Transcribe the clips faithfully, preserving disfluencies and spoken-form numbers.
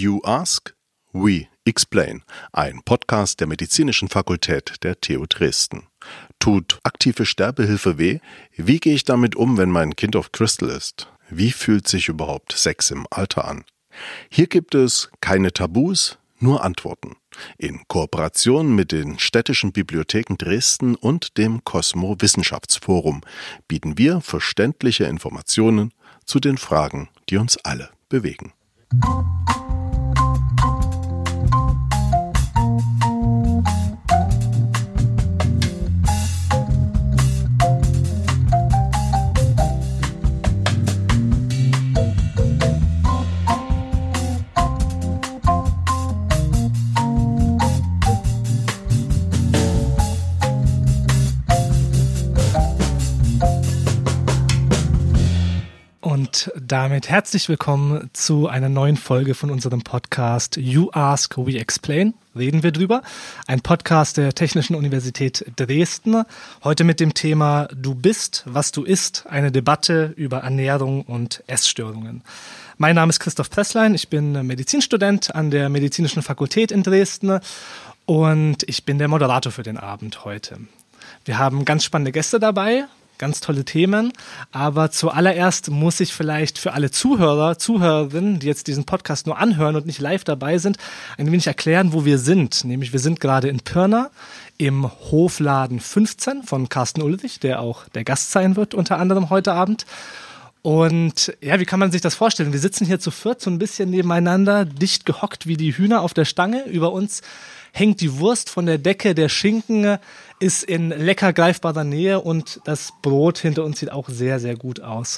You Ask, We Explain, ein Podcast der Medizinischen Fakultät der T U Dresden. Tut aktive Sterbehilfe weh? Wie gehe ich damit um, wenn mein Kind auf Crystal ist? Wie fühlt sich überhaupt Sex im Alter an? Hier gibt es keine Tabus, nur Antworten. In Kooperation mit den städtischen Bibliotheken Dresden und dem Cosmo Wissenschaftsforum bieten wir verständliche Informationen zu den Fragen, die uns alle bewegen. Und damit herzlich willkommen zu einer neuen Folge von unserem Podcast You Ask, We Explain. Reden wir drüber. Ein Podcast der Technischen Universität Dresden. Heute mit dem Thema Du bist, was du isst. Eine Debatte über Ernährung und Essstörungen. Mein Name ist Christoph Presslein. Ich bin Medizinstudent an der Medizinischen Fakultät in Dresden und ich bin der Moderator für den Abend heute. Wir haben ganz spannende Gäste dabei. Ganz tolle Themen, aber zuallererst muss ich vielleicht für alle Zuhörer, Zuhörerinnen, die jetzt diesen Podcast nur anhören und nicht live dabei sind, ein wenig erklären, wo wir sind. Nämlich wir sind gerade in Pirna im Hofladen fünfzehn von Carsten Ulrich, der auch der Gast sein wird, unter anderem heute Abend. Und ja, wie kann man sich das vorstellen? Wir sitzen hier zu viert so ein bisschen nebeneinander, dicht gehockt wie die Hühner auf der Stange. Über uns hängt die Wurst von der Decke, der Schinken ist in lecker greifbarer Nähe und das Brot hinter uns sieht auch sehr, sehr gut aus.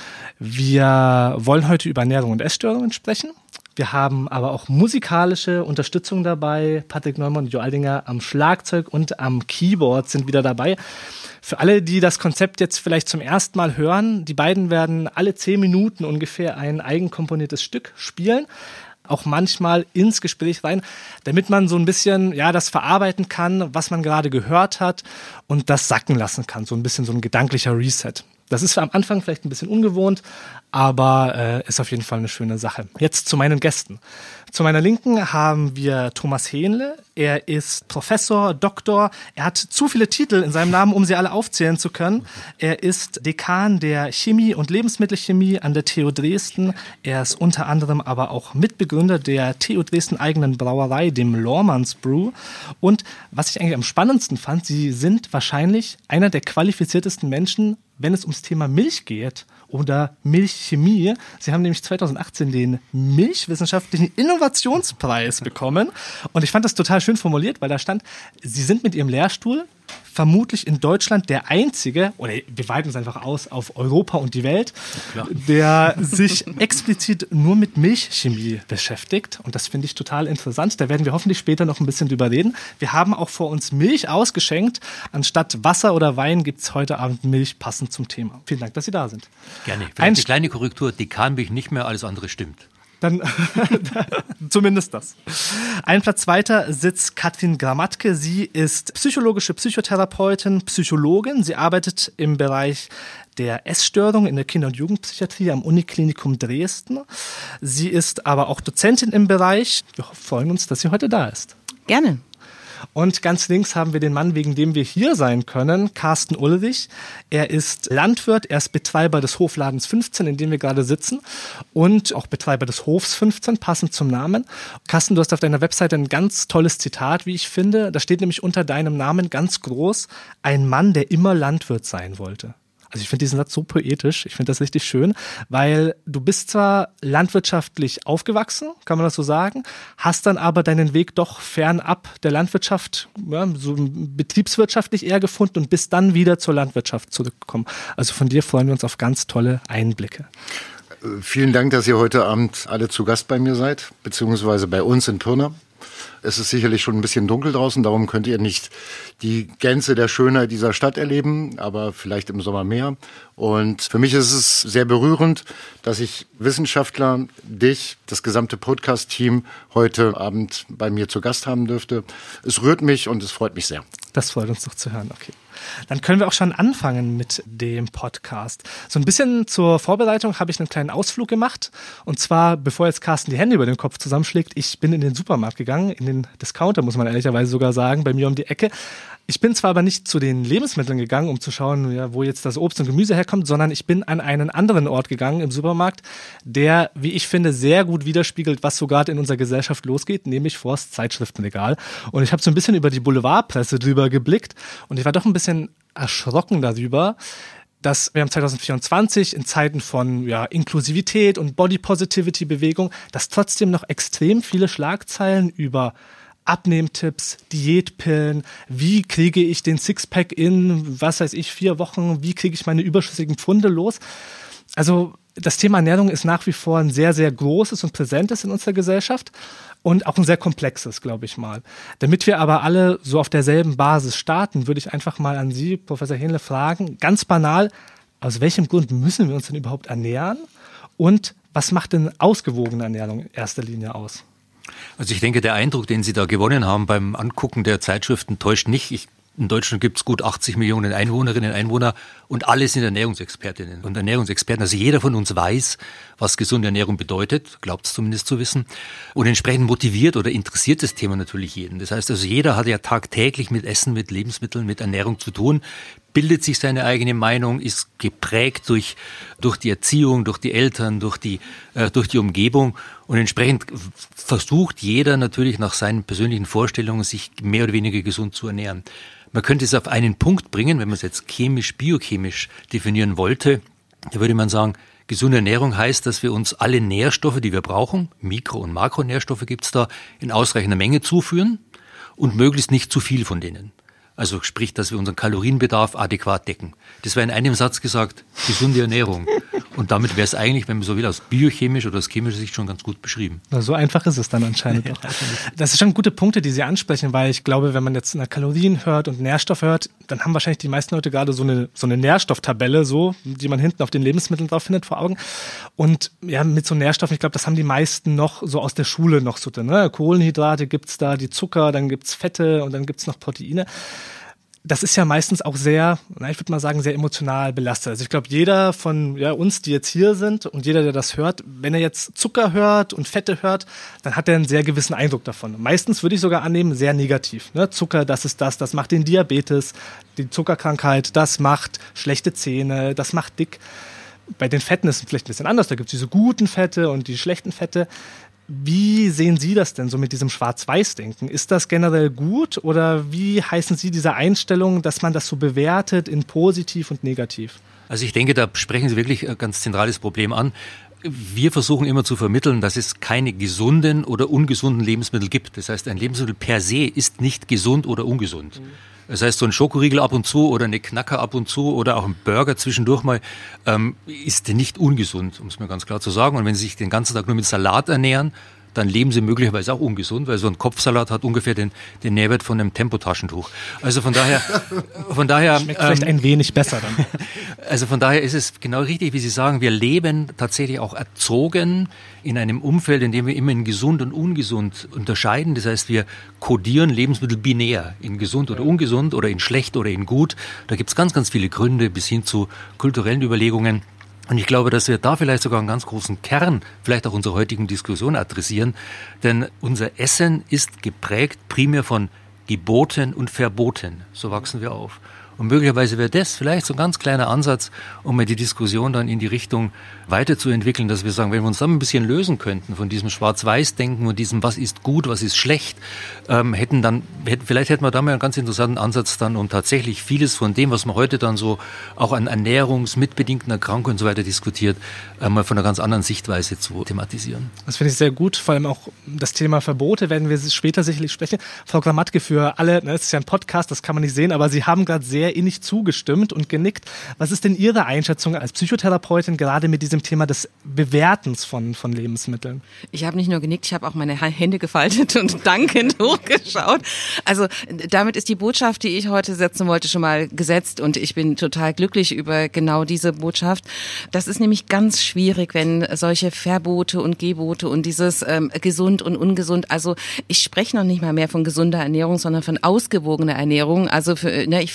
Wir wollen heute über Ernährung und Essstörungen sprechen. Wir haben aber auch musikalische Unterstützung dabei. Patrick Neumann und Jo Aldinger am Schlagzeug und am Keyboard sind wieder dabei. Für alle, die das Konzept jetzt vielleicht zum ersten Mal hören, die beiden werden alle zehn Minuten ungefähr ein eigenkomponiertes Stück spielen. Auch manchmal ins Gespräch rein, damit man so ein bisschen ja das verarbeiten kann, was man gerade gehört hat und das sacken lassen kann. So ein bisschen so ein gedanklicher Reset. Das ist am Anfang vielleicht ein bisschen ungewohnt, aber äh, ist auf jeden Fall eine schöne Sache. Jetzt zu meinen Gästen. Zu meiner Linken haben wir Thomas Hähnle. Er ist Professor, Doktor. Er hat zu viele Titel in seinem Namen, um sie alle aufzählen zu können. Er ist Dekan der Chemie und Lebensmittelchemie an der T U Dresden. Er ist unter anderem aber auch Mitbegründer der T U Dresden eigenen Brauerei, dem Lohrmanns Brew. Und was ich eigentlich am spannendsten fand, Sie sind wahrscheinlich einer der qualifiziertesten Menschen, wenn es ums Thema Milch geht oder Milchchemie. Sie haben nämlich zweitausendachtzehn den Milchwissenschaftlichen Innovationspreis bekommen. Und ich fand das total schön formuliert, weil da stand, Sie sind mit Ihrem Lehrstuhl vermutlich in Deutschland der einzige, oder wir weiten es einfach aus auf Europa und die Welt, ja, der sich explizit nur mit Milchchemie beschäftigt. Und das finde ich total interessant. Da werden wir hoffentlich später noch ein bisschen drüber reden. Wir haben auch vor uns Milch ausgeschenkt. Anstatt Wasser oder Wein gibt es heute Abend Milch passend zum Thema. Vielen Dank, dass Sie da sind. Gerne. Vielleicht eine kleine Korrektur. Dekan bin ich nicht mehr, alles andere stimmt. Dann zumindest das. Ein Platz weiter sitzt Katrin Gramatke. Sie ist psychologische Psychotherapeutin, Psychologin. Sie arbeitet im Bereich der Essstörung in der Kinder- und Jugendpsychiatrie am Uniklinikum Dresden. Sie ist aber auch Dozentin im Bereich. Wir freuen uns, dass sie heute da ist. Gerne. Und ganz links haben wir den Mann, wegen dem wir hier sein können, Carsten Ulrich. Er ist Landwirt, er ist Betreiber des Hofladens fünfzehn, in dem wir gerade sitzen und auch Betreiber des Hofs fünfzehn, passend zum Namen. Carsten, du hast auf deiner Webseite ein ganz tolles Zitat, wie ich finde. Da steht nämlich unter deinem Namen ganz groß, ein Mann, der immer Landwirt sein wollte. Also ich finde diesen Satz so poetisch, ich finde das richtig schön, weil du bist zwar landwirtschaftlich aufgewachsen, kann man das so sagen, hast dann aber deinen Weg doch fernab der Landwirtschaft, ja, so betriebswirtschaftlich eher gefunden und bist dann wieder zur Landwirtschaft zurückgekommen. Also von dir freuen wir uns auf ganz tolle Einblicke. Vielen Dank, dass ihr heute Abend alle zu Gast bei mir seid, beziehungsweise bei uns in Pirna. Es ist sicherlich schon ein bisschen dunkel draußen, darum könnt ihr nicht die Gänze der Schönheit dieser Stadt erleben, aber vielleicht im Sommer mehr. Und für mich ist es sehr berührend, dass ich Wissenschaftler, dich, das gesamte Podcast-Team heute Abend bei mir zu Gast haben dürfte. Es rührt mich und es freut mich sehr. Das freut uns doch zu hören, okay. Dann können wir auch schon anfangen mit dem Podcast. So ein bisschen zur Vorbereitung habe ich einen kleinen Ausflug gemacht. Und zwar, bevor jetzt Carsten die Hände über den Kopf zusammenschlägt, ich bin in den Supermarkt gegangen, in den Discounter, muss man ehrlicherweise sogar sagen, bei mir um die Ecke. Ich bin zwar aber nicht zu den Lebensmitteln gegangen, um zu schauen, ja, wo jetzt das Obst und Gemüse herkommt, sondern ich bin an einen anderen Ort gegangen im Supermarkt, der, wie ich finde, sehr gut widerspiegelt, was so gerade in unserer Gesellschaft losgeht, nämlich vors Zeitschriftenregal. Und ich habe so ein bisschen über die Boulevardpresse drüber geblickt und ich war doch ein bisschen erschrocken darüber, dass wir im zwanzig vierundzwanzig in Zeiten von ja, Inklusivität und Body-Positivity-Bewegung, dass trotzdem noch extrem viele Schlagzeilen über Abnehmtipps, Diätpillen, wie kriege ich den Sixpack in, was weiß ich, vier Wochen, wie kriege ich meine überschüssigen Pfunde los. Also das Thema Ernährung ist nach wie vor ein sehr, sehr großes und präsentes in unserer Gesellschaft und auch ein sehr komplexes, glaube ich mal. Damit wir aber alle so auf derselben Basis starten, würde ich einfach mal an Sie, Professor Hähnle, fragen, ganz banal, aus welchem Grund müssen wir uns denn überhaupt ernähren und was macht denn ausgewogene Ernährung in erster Linie aus? Also ich denke, der Eindruck, den Sie da gewonnen haben beim Angucken der Zeitschriften, täuscht nicht. Ich, in Deutschland gibt es gut achtzig Millionen Einwohnerinnen und Einwohner und alle sind Ernährungsexpertinnen und Ernährungsexperten. Also jeder von uns weiß, was gesunde Ernährung bedeutet, glaubt es zumindest zu wissen. Und entsprechend motiviert oder interessiert das Thema natürlich jeden. Das heißt also, jeder hat ja tagtäglich mit Essen, mit Lebensmitteln, mit Ernährung zu tun, bildet sich seine eigene Meinung, ist geprägt durch, durch die Erziehung, durch die Eltern, durch die, äh, durch die Umgebung. Und entsprechend versucht jeder natürlich nach seinen persönlichen Vorstellungen, sich mehr oder weniger gesund zu ernähren. Man könnte es auf einen Punkt bringen, wenn man es jetzt chemisch, biochemisch definieren wollte, da würde man sagen, gesunde Ernährung heißt, dass wir uns alle Nährstoffe, die wir brauchen, Mikro- und Makronährstoffe gibt es da, in ausreichender Menge zuführen und möglichst nicht zu viel von denen. Also sprich, dass wir unseren Kalorienbedarf adäquat decken. Das war in einem Satz gesagt, gesunde Ernährung. Und damit wäre es eigentlich, wenn man so will, aus biochemischer oder aus chemischer Sicht schon ganz gut beschrieben. Na, so einfach ist es dann anscheinend doch. Das sind schon gute Punkte, die Sie ansprechen, weil ich glaube, wenn man jetzt nach Kalorien hört und Nährstoff hört, dann haben wahrscheinlich die meisten Leute gerade so eine, so eine Nährstofftabelle, so, die man hinten auf den Lebensmitteln drauf findet, vor Augen. Und ja, mit so Nährstoffen, ich glaube, das haben die meisten noch so aus der Schule noch so drin. Ne? Kohlenhydrate gibt's da, die Zucker, dann gibt's Fette und dann gibt's noch Proteine. Das ist ja meistens auch sehr, na, ich würde mal sagen, sehr emotional belastet. Also ich glaube, jeder von ja, uns, die jetzt hier sind und jeder, der das hört, wenn er jetzt Zucker hört und Fette hört, dann hat er einen sehr gewissen Eindruck davon. Meistens würde ich sogar annehmen, sehr negativ. Ne? Zucker, das ist das, das macht den Diabetes, die Zuckerkrankheit, das macht schlechte Zähne, das macht dick. Bei den Fetten ist es vielleicht ein bisschen anders, da gibt es diese guten Fette und die schlechten Fette. Wie sehen Sie das denn so mit diesem Schwarz-Weiß-Denken? Ist das generell gut oder wie heißen Sie diese Einstellung, dass man das so bewertet in positiv und negativ? Also ich denke, da sprechen Sie wirklich ein ganz zentrales Problem an. Wir versuchen immer zu vermitteln, dass es keine gesunden oder ungesunden Lebensmittel gibt. Das heißt, ein Lebensmittel per se ist nicht gesund oder ungesund. Mhm. Das heißt, so ein Schokoriegel ab und zu oder eine Knacker ab und zu oder auch ein Burger zwischendurch mal ähm, ist nicht ungesund, um es mir ganz klar zu sagen. Und wenn Sie sich den ganzen Tag nur mit Salat ernähren, dann leben Sie möglicherweise auch ungesund, weil so ein Kopfsalat hat ungefähr den, den Nährwert von einem Tempotaschentuch. Also von daher, von daher schmeckt vielleicht ähm, ein wenig besser dann. Also von daher ist es genau richtig, wie Sie sagen. Wir leben tatsächlich auch erzogen in einem Umfeld, in dem wir immer in gesund und ungesund unterscheiden. Das heißt, wir kodieren Lebensmittel binär in gesund oder ungesund oder in schlecht oder in gut. Da gibt es ganz, ganz viele Gründe bis hin zu kulturellen Überlegungen. Und ich glaube, dass wir da vielleicht sogar einen ganz großen Kern, vielleicht auch unserer heutigen Diskussion adressieren. Denn unser Essen ist geprägt primär von Geboten und Verboten. So wachsen wir auf. Und möglicherweise wäre das vielleicht so ein ganz kleiner Ansatz, um mal die Diskussion dann in die Richtung weiterzuentwickeln, dass wir sagen, wenn wir uns dann ein bisschen lösen könnten von diesem Schwarz-Weiß-Denken und diesem, was ist gut, was ist schlecht, ähm, hätten dann, hätten, vielleicht hätten wir da mal einen ganz interessanten Ansatz dann, um tatsächlich vieles von dem, was man heute dann so auch an Ernährungs-, mitbedingten Erkrankungen und so weiter diskutiert, äh, mal von einer ganz anderen Sichtweise zu thematisieren. Das finde ich sehr gut, vor allem auch das Thema Verbote werden wir später sicherlich sprechen. Frau Gramatke, für alle, ne, es ist ja ein Podcast, das kann man nicht sehen, aber Sie haben gerade sehr innig zugestimmt und genickt. Was ist denn Ihre Einschätzung als Psychotherapeutin gerade mit diesem Thema des Bewertens von, von Lebensmitteln? Ich habe nicht nur genickt, ich habe auch meine Hände gefaltet und dankend hochgeschaut. Also damit ist die Botschaft, die ich heute setzen wollte, schon mal gesetzt und ich bin total glücklich über genau diese Botschaft. Das ist nämlich ganz schwierig, wenn solche Verbote und Gebote und dieses ähm, gesund und ungesund, also ich spreche noch nicht mal mehr von gesunder Ernährung, sondern von ausgewogener Ernährung. Also für, ne, ich versuche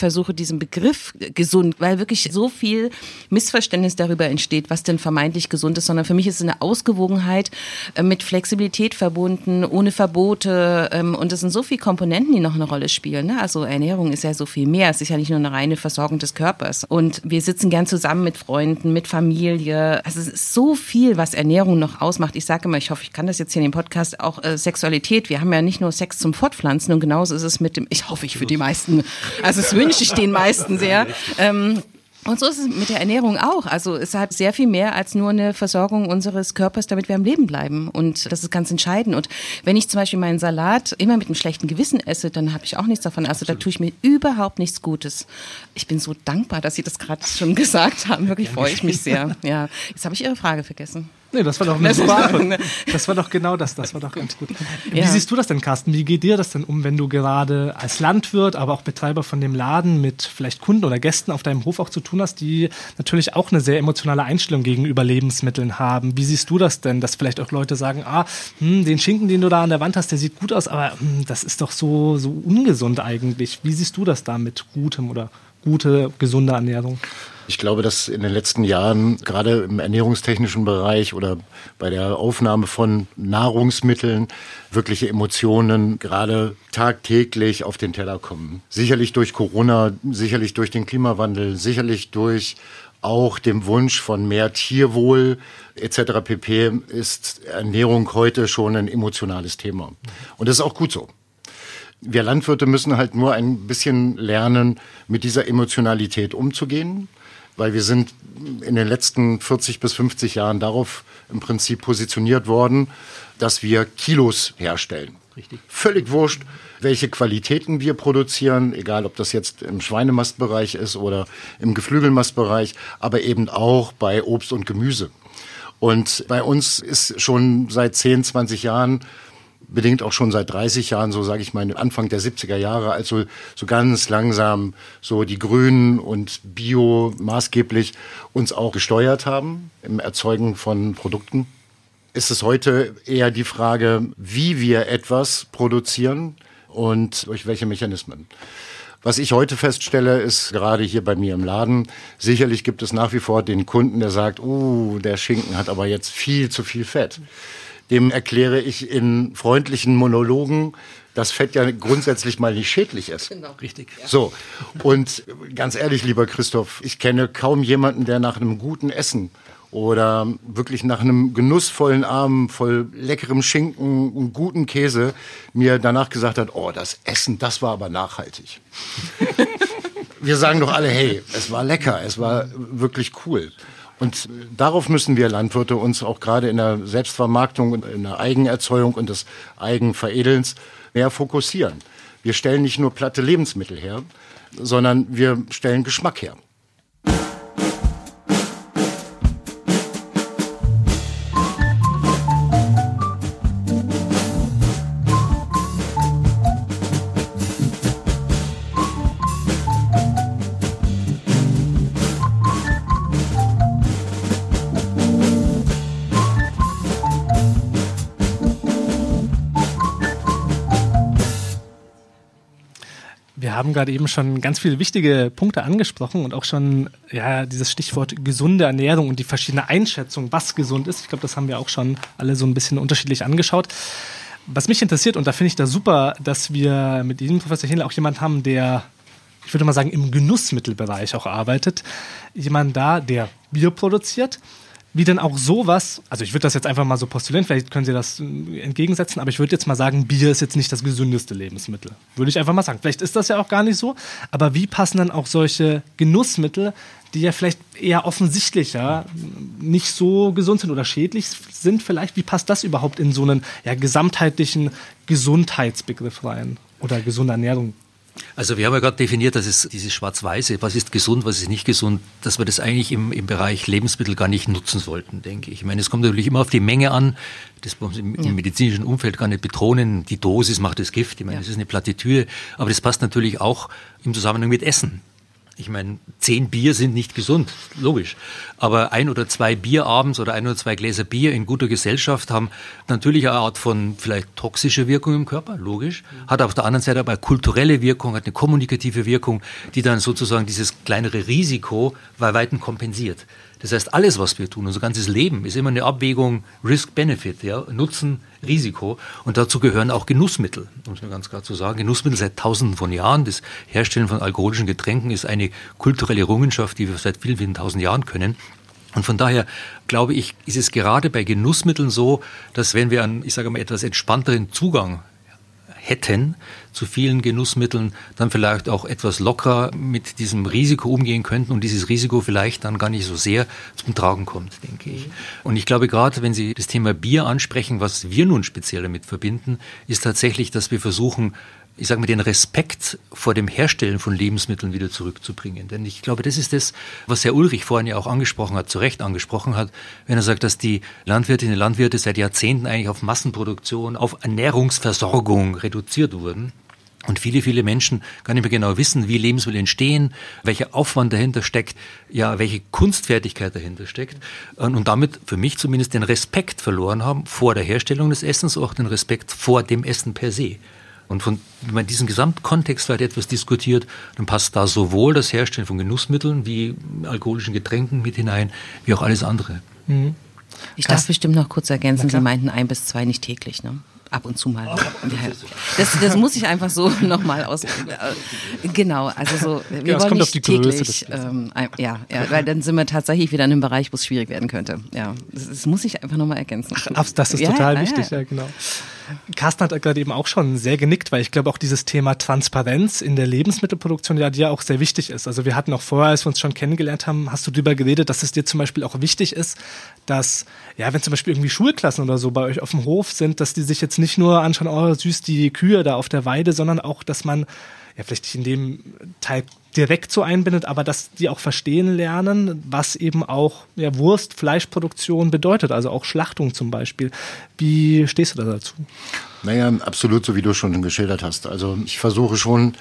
diesem Begriff gesund, weil wirklich so viel Missverständnis darüber entsteht, was denn vermeintlich gesund ist, sondern für mich ist es eine Ausgewogenheit äh, mit Flexibilität verbunden, ohne Verbote ähm, und es sind so viele Komponenten, die noch eine Rolle spielen. Ne? Also Ernährung ist ja so viel mehr, es ist ja nicht nur eine reine Versorgung des Körpers und wir sitzen gern zusammen mit Freunden, mit Familie, also es ist so viel, was Ernährung noch ausmacht. Ich sage immer, ich hoffe, ich kann das jetzt hier in dem Podcast, auch äh, Sexualität, wir haben ja nicht nur Sex zum Fortpflanzen und genauso ist es mit dem, ich hoffe ich für die meisten, also das wünsche ich den meisten sehr. Ähm, Und so ist es mit der Ernährung auch. Also es hat sehr viel mehr als nur eine Versorgung unseres Körpers, damit wir am Leben bleiben. Und das ist ganz entscheidend. Und wenn ich zum Beispiel meinen Salat immer mit einem schlechten Gewissen esse, dann habe ich auch nichts davon. Also da tue ich mir überhaupt nichts Gutes. Ich bin so dankbar, dass Sie das gerade schon gesagt haben. Wirklich freue ich mich sehr. Ja, jetzt habe ich Ihre Frage vergessen. Nee, das war doch eine super Antwort. Das war doch genau das, das war doch ganz gut. Wie ja. siehst du das denn, Carsten? Wie geht dir das denn um, wenn du gerade als Landwirt, aber auch Betreiber von dem Laden mit vielleicht Kunden oder Gästen auf deinem Hof auch zu tun hast, die natürlich auch eine sehr emotionale Einstellung gegenüber Lebensmitteln haben? Wie siehst du das denn, dass vielleicht auch Leute sagen, ah, hm, den Schinken, den du da an der Wand hast, der sieht gut aus, aber hm, das ist doch so, so ungesund eigentlich. Wie siehst du das da mit gutem oder gute, gesunde Ernährung? Ich glaube, dass in den letzten Jahren gerade im ernährungstechnischen Bereich oder bei der Aufnahme von Nahrungsmitteln wirkliche Emotionen gerade tagtäglich auf den Teller kommen. Sicherlich durch Corona, sicherlich durch den Klimawandel, sicherlich durch auch dem Wunsch von mehr Tierwohl et cetera pp. Ist Ernährung heute schon ein emotionales Thema. Und das ist auch gut so. Wir Landwirte müssen halt nur ein bisschen lernen, mit dieser Emotionalität umzugehen. Weil wir sind in den letzten vierzig bis fünfzig Jahren darauf im Prinzip positioniert worden, dass wir Kilos herstellen. Richtig. Völlig wurscht, welche Qualitäten wir produzieren, egal ob das jetzt im Schweinemastbereich ist oder im Geflügelmastbereich, aber eben auch bei Obst und Gemüse. Und bei uns ist schon seit zehn, zwanzig Jahren, bedingt auch schon seit dreißig Jahren, so sage ich mal, Anfang der siebziger Jahre, also so ganz langsam so die Grünen und Bio maßgeblich uns auch gesteuert haben im Erzeugen von Produkten. Ist es heute eher die Frage, wie wir etwas produzieren und durch welche Mechanismen. Was ich heute feststelle, ist gerade hier bei mir im Laden, sicherlich gibt es nach wie vor den Kunden, der sagt, uh, der Schinken hat aber jetzt viel zu viel Fett. Dem erkläre ich in freundlichen Monologen, dass Fett ja grundsätzlich mal nicht schädlich ist. Genau, richtig. Ja. So, und ganz ehrlich, lieber Christoph, ich kenne kaum jemanden, der nach einem guten Essen oder wirklich nach einem genussvollen Abend voll leckerem Schinken und guten Käse mir danach gesagt hat, oh, das Essen, das war aber nachhaltig. Wir sagen doch alle, hey, es war lecker, es war wirklich cool. Und darauf müssen wir Landwirte uns auch gerade in der Selbstvermarktung und in der Eigenerzeugung und des Eigenveredelns mehr fokussieren. Wir stellen nicht nur platte Lebensmittel her, sondern wir stellen Geschmack her. Wir haben gerade eben schon ganz viele wichtige Punkte angesprochen und auch schon ja dieses Stichwort gesunde Ernährung und die verschiedene Einschätzung, was gesund ist. Ich glaube, das haben wir auch schon alle so ein bisschen unterschiedlich angeschaut. Was mich interessiert, und da finde ich das super, dass wir mit diesem Professor Hähnle auch jemanden haben, der, ich würde mal sagen, im Genussmittelbereich auch arbeitet. Jemand da, der Bier produziert. Wie denn auch sowas, also ich würde das jetzt einfach mal so postulieren, vielleicht können Sie das entgegensetzen, aber ich würde jetzt mal sagen, Bier ist jetzt nicht das gesündeste Lebensmittel. Würde ich einfach mal sagen. Vielleicht ist das ja auch gar nicht so, aber wie passen dann auch solche Genussmittel, die ja vielleicht eher offensichtlicher nicht so gesund sind oder schädlich sind vielleicht, wie passt das überhaupt in so einen ja, gesamtheitlichen Gesundheitsbegriff rein oder gesunde Ernährung? Also wir haben ja gerade definiert, dass es dieses Schwarz-Weiße, was ist gesund, was ist nicht gesund, dass wir das eigentlich im, im Bereich Lebensmittel gar nicht nutzen sollten, denke ich. Ich meine, es kommt natürlich immer auf die Menge an, das wollen wir im, im medizinischen Umfeld gar nicht betonen, die Dosis macht das Gift, ich meine, das ist eine Plattitüde, aber das passt natürlich auch im Zusammenhang mit Essen. Ich meine, zehn Bier sind nicht gesund, logisch. Aber ein oder zwei Bier abends oder ein oder zwei Gläser Bier in guter Gesellschaft haben natürlich eine Art von vielleicht toxischer Wirkung im Körper, logisch. Hat auf der anderen Seite aber eine kulturelle Wirkung, hat eine kommunikative Wirkung, die dann sozusagen dieses kleinere Risiko bei Weitem kompensiert. Das heißt, alles, was wir tun, unser ganzes Leben, ist immer eine Abwägung Risk-Benefit, ja, Nutzen, Risiko. Und dazu gehören auch Genussmittel, um es mir ganz klar zu sagen. Genussmittel seit Tausenden von Jahren. Das Herstellen von alkoholischen Getränken ist eine kulturelle Errungenschaft, die wir seit vielen, vielen tausend Jahren können. Und von daher glaube ich, ist es gerade bei Genussmitteln so, dass wenn wir einen, ich sage mal, etwas entspannteren Zugang hätten zu vielen Genussmitteln, dann vielleicht auch etwas lockerer mit diesem Risiko umgehen könnten und dieses Risiko vielleicht dann gar nicht so sehr zum Tragen kommt, denke ich. Und ich glaube, gerade wenn Sie das Thema Bier ansprechen, was wir nun speziell damit verbinden, ist tatsächlich, dass wir versuchen, ich sage mal, den Respekt vor dem Herstellen von Lebensmitteln wieder zurückzubringen. Denn ich glaube, das ist das, was Herr Ulrich vorhin ja auch angesprochen hat, zu Recht angesprochen hat, wenn er sagt, dass die Landwirtinnen und Landwirte seit Jahrzehnten eigentlich auf Massenproduktion, auf Ernährungsversorgung reduziert wurden. Und viele, viele Menschen gar nicht mehr genau wissen, wie Lebensmittel entstehen, welcher Aufwand dahinter steckt, ja, welche Kunstfertigkeit dahinter steckt. Und damit für mich zumindest den Respekt verloren haben vor der Herstellung des Essens, auch den Respekt vor dem Essen per se. Und von, wenn man diesen Gesamtkontext vielleicht etwas diskutiert, dann passt da sowohl das Herstellen von Genussmitteln wie alkoholischen Getränken mit hinein, wie auch alles andere. Mhm. Ich darf bestimmt noch kurz ergänzen, Sie meinten ein bis zwei, nicht täglich, ne? Ab und zu mal. Oh, das, das muss ich einfach so nochmal aus. Genau, also so. Wir ja, wollen nicht nicht täglich. Ähm, ja, ja, weil dann sind wir tatsächlich wieder in einem Bereich, wo es schwierig werden könnte. Ja, das, das muss ich einfach nochmal ergänzen. Ach, das ist ja, total ja, wichtig, ja, ja genau. Carsten hat gerade eben auch schon sehr genickt, weil ich glaube auch dieses Thema Transparenz in der Lebensmittelproduktion ja, die ja auch sehr wichtig ist. Also wir hatten auch vorher, als wir uns schon kennengelernt haben, hast du darüber geredet, dass es dir zum Beispiel auch wichtig ist, dass, ja, wenn zum Beispiel irgendwie Schulklassen oder so bei euch auf dem Hof sind, dass die sich jetzt nicht nur anschauen, oh süß, die Kühe da auf der Weide, sondern auch, dass man ja vielleicht nicht in dem Teil direkt so einbindet, aber dass die auch verstehen lernen, was eben auch ja, Wurst, Fleischproduktion bedeutet, also auch Schlachtung zum Beispiel. Wie stehst du da dazu? Naja, absolut, so wie du schon geschildert hast. Also ich versuche schon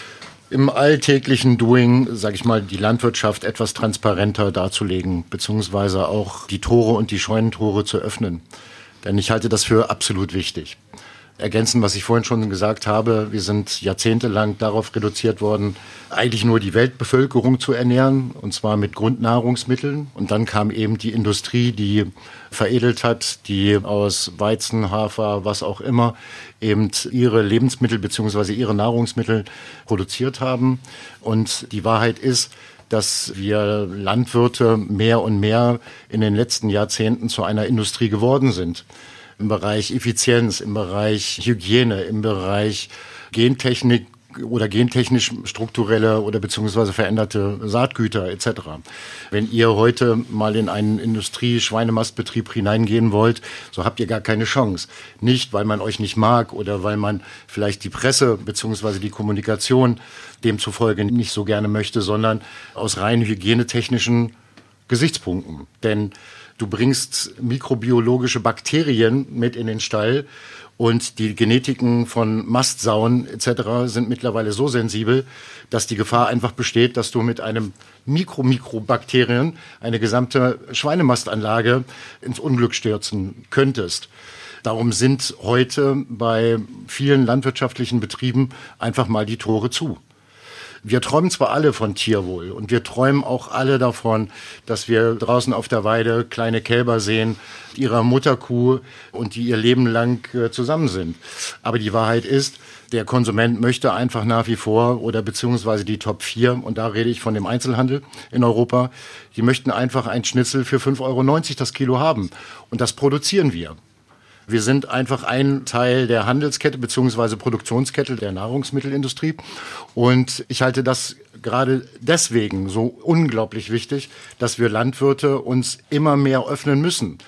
im alltäglichen Doing, sage ich mal, die Landwirtschaft etwas transparenter darzulegen, beziehungsweise auch die Tore und die Scheunentore zu öffnen. Denn ich halte das für absolut wichtig. Ergänzen, was ich vorhin schon gesagt habe, wir sind jahrzehntelang darauf reduziert worden, eigentlich nur die Weltbevölkerung zu ernähren, und zwar mit Grundnahrungsmitteln. Und dann kam eben die Industrie, die veredelt hat, die aus Weizen, Hafer, was auch immer, eben ihre Lebensmittel bzw. ihre Nahrungsmittel produziert haben. Und die Wahrheit ist, dass wir Landwirte mehr und mehr in den letzten Jahrzehnten zu einer Industrie geworden sind. Im Bereich Effizienz, im Bereich Hygiene, im Bereich Gentechnik oder gentechnisch strukturelle oder beziehungsweise veränderte Saatgüter et cetera. Wenn ihr heute mal in einen Industrie-Schweinemastbetrieb hineingehen wollt, so habt ihr gar keine Chance. Nicht, weil man euch nicht mag oder weil man vielleicht die Presse beziehungsweise die Kommunikation demzufolge nicht so gerne möchte, sondern aus rein hygienetechnischen Gesichtspunkten. Denn du bringst mikrobiologische Bakterien mit in den Stall und die Genetiken von Mastsauen et cetera sind mittlerweile so sensibel, dass die Gefahr einfach besteht, dass du mit einem Mikro-Mikrobakterien eine gesamte Schweinemastanlage ins Unglück stürzen könntest. Darum sind heute bei vielen landwirtschaftlichen Betrieben einfach mal die Tore zu. Wir träumen zwar alle von Tierwohl und wir träumen auch alle davon, dass wir draußen auf der Weide kleine Kälber sehen, ihrer Mutterkuh und die ihr Leben lang zusammen sind. Aber die Wahrheit ist, der Konsument möchte einfach nach wie vor oder beziehungsweise die Top vier, und da rede ich von dem Einzelhandel in Europa, die möchten einfach ein Schnitzel für fünf Euro neunzig das Kilo haben. Und das produzieren wir. Wir sind einfach ein Teil der Handelskette bzw. Produktionskette der Nahrungsmittelindustrie. Und ich halte das gerade deswegen so unglaublich wichtig, dass wir Landwirte uns immer mehr öffnen müssen.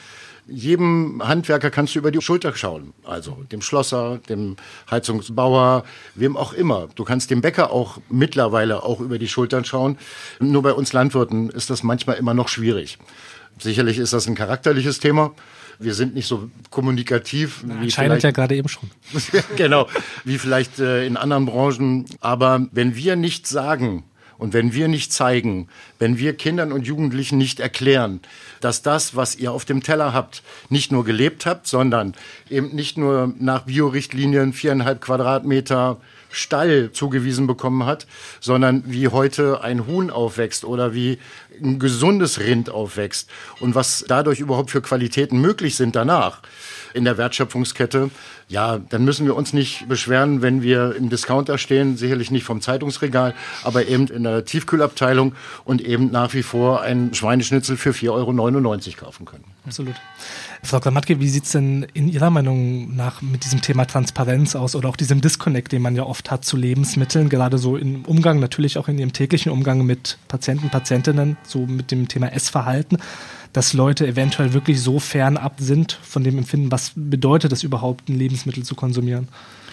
Jedem Handwerker kannst du über die Schulter schauen, also dem Schlosser, dem Heizungsbauer, wem auch immer. Du kannst dem Bäcker auch mittlerweile auch über die Schultern schauen. Nur bei uns Landwirten ist das manchmal immer noch schwierig. Sicherlich ist das ein charakterliches Thema. Wir sind nicht so kommunikativ. Na, wie anscheinend ja gerade eben schon. Genau, wie vielleicht äh, in anderen Branchen. Aber wenn wir nicht sagen Und wenn wir nicht zeigen, wenn wir Kindern und Jugendlichen nicht erklären, dass das, was ihr auf dem Teller habt, nicht nur gelebt habt, sondern eben nicht nur nach Biorichtlinien viereinhalb Quadratmeter Stall zugewiesen bekommen hat, sondern wie heute ein Huhn aufwächst oder wie ein gesundes Rind aufwächst und was dadurch überhaupt für Qualitäten möglich sind danach in der Wertschöpfungskette, ja, dann müssen wir uns nicht beschweren, wenn wir im Discounter stehen, sicherlich nicht vom Zeitungsregal, aber eben in der Tiefkühlabteilung und eben nach wie vor ein Schweineschnitzel für vier Euro neunundneunzig kaufen können. Absolut. Frau Gramatke, wie sieht es denn in Ihrer Meinung nach mit diesem Thema Transparenz aus oder auch diesem Disconnect, den man ja oft hat zu Lebensmitteln, gerade so im Umgang, natürlich auch in Ihrem täglichen Umgang mit Patienten, Patientinnen, so mit dem Thema Essverhalten, dass Leute eventuell wirklich so fernab sind von dem Empfinden, was bedeutet es überhaupt, ein Lebensmittel zu konsumieren?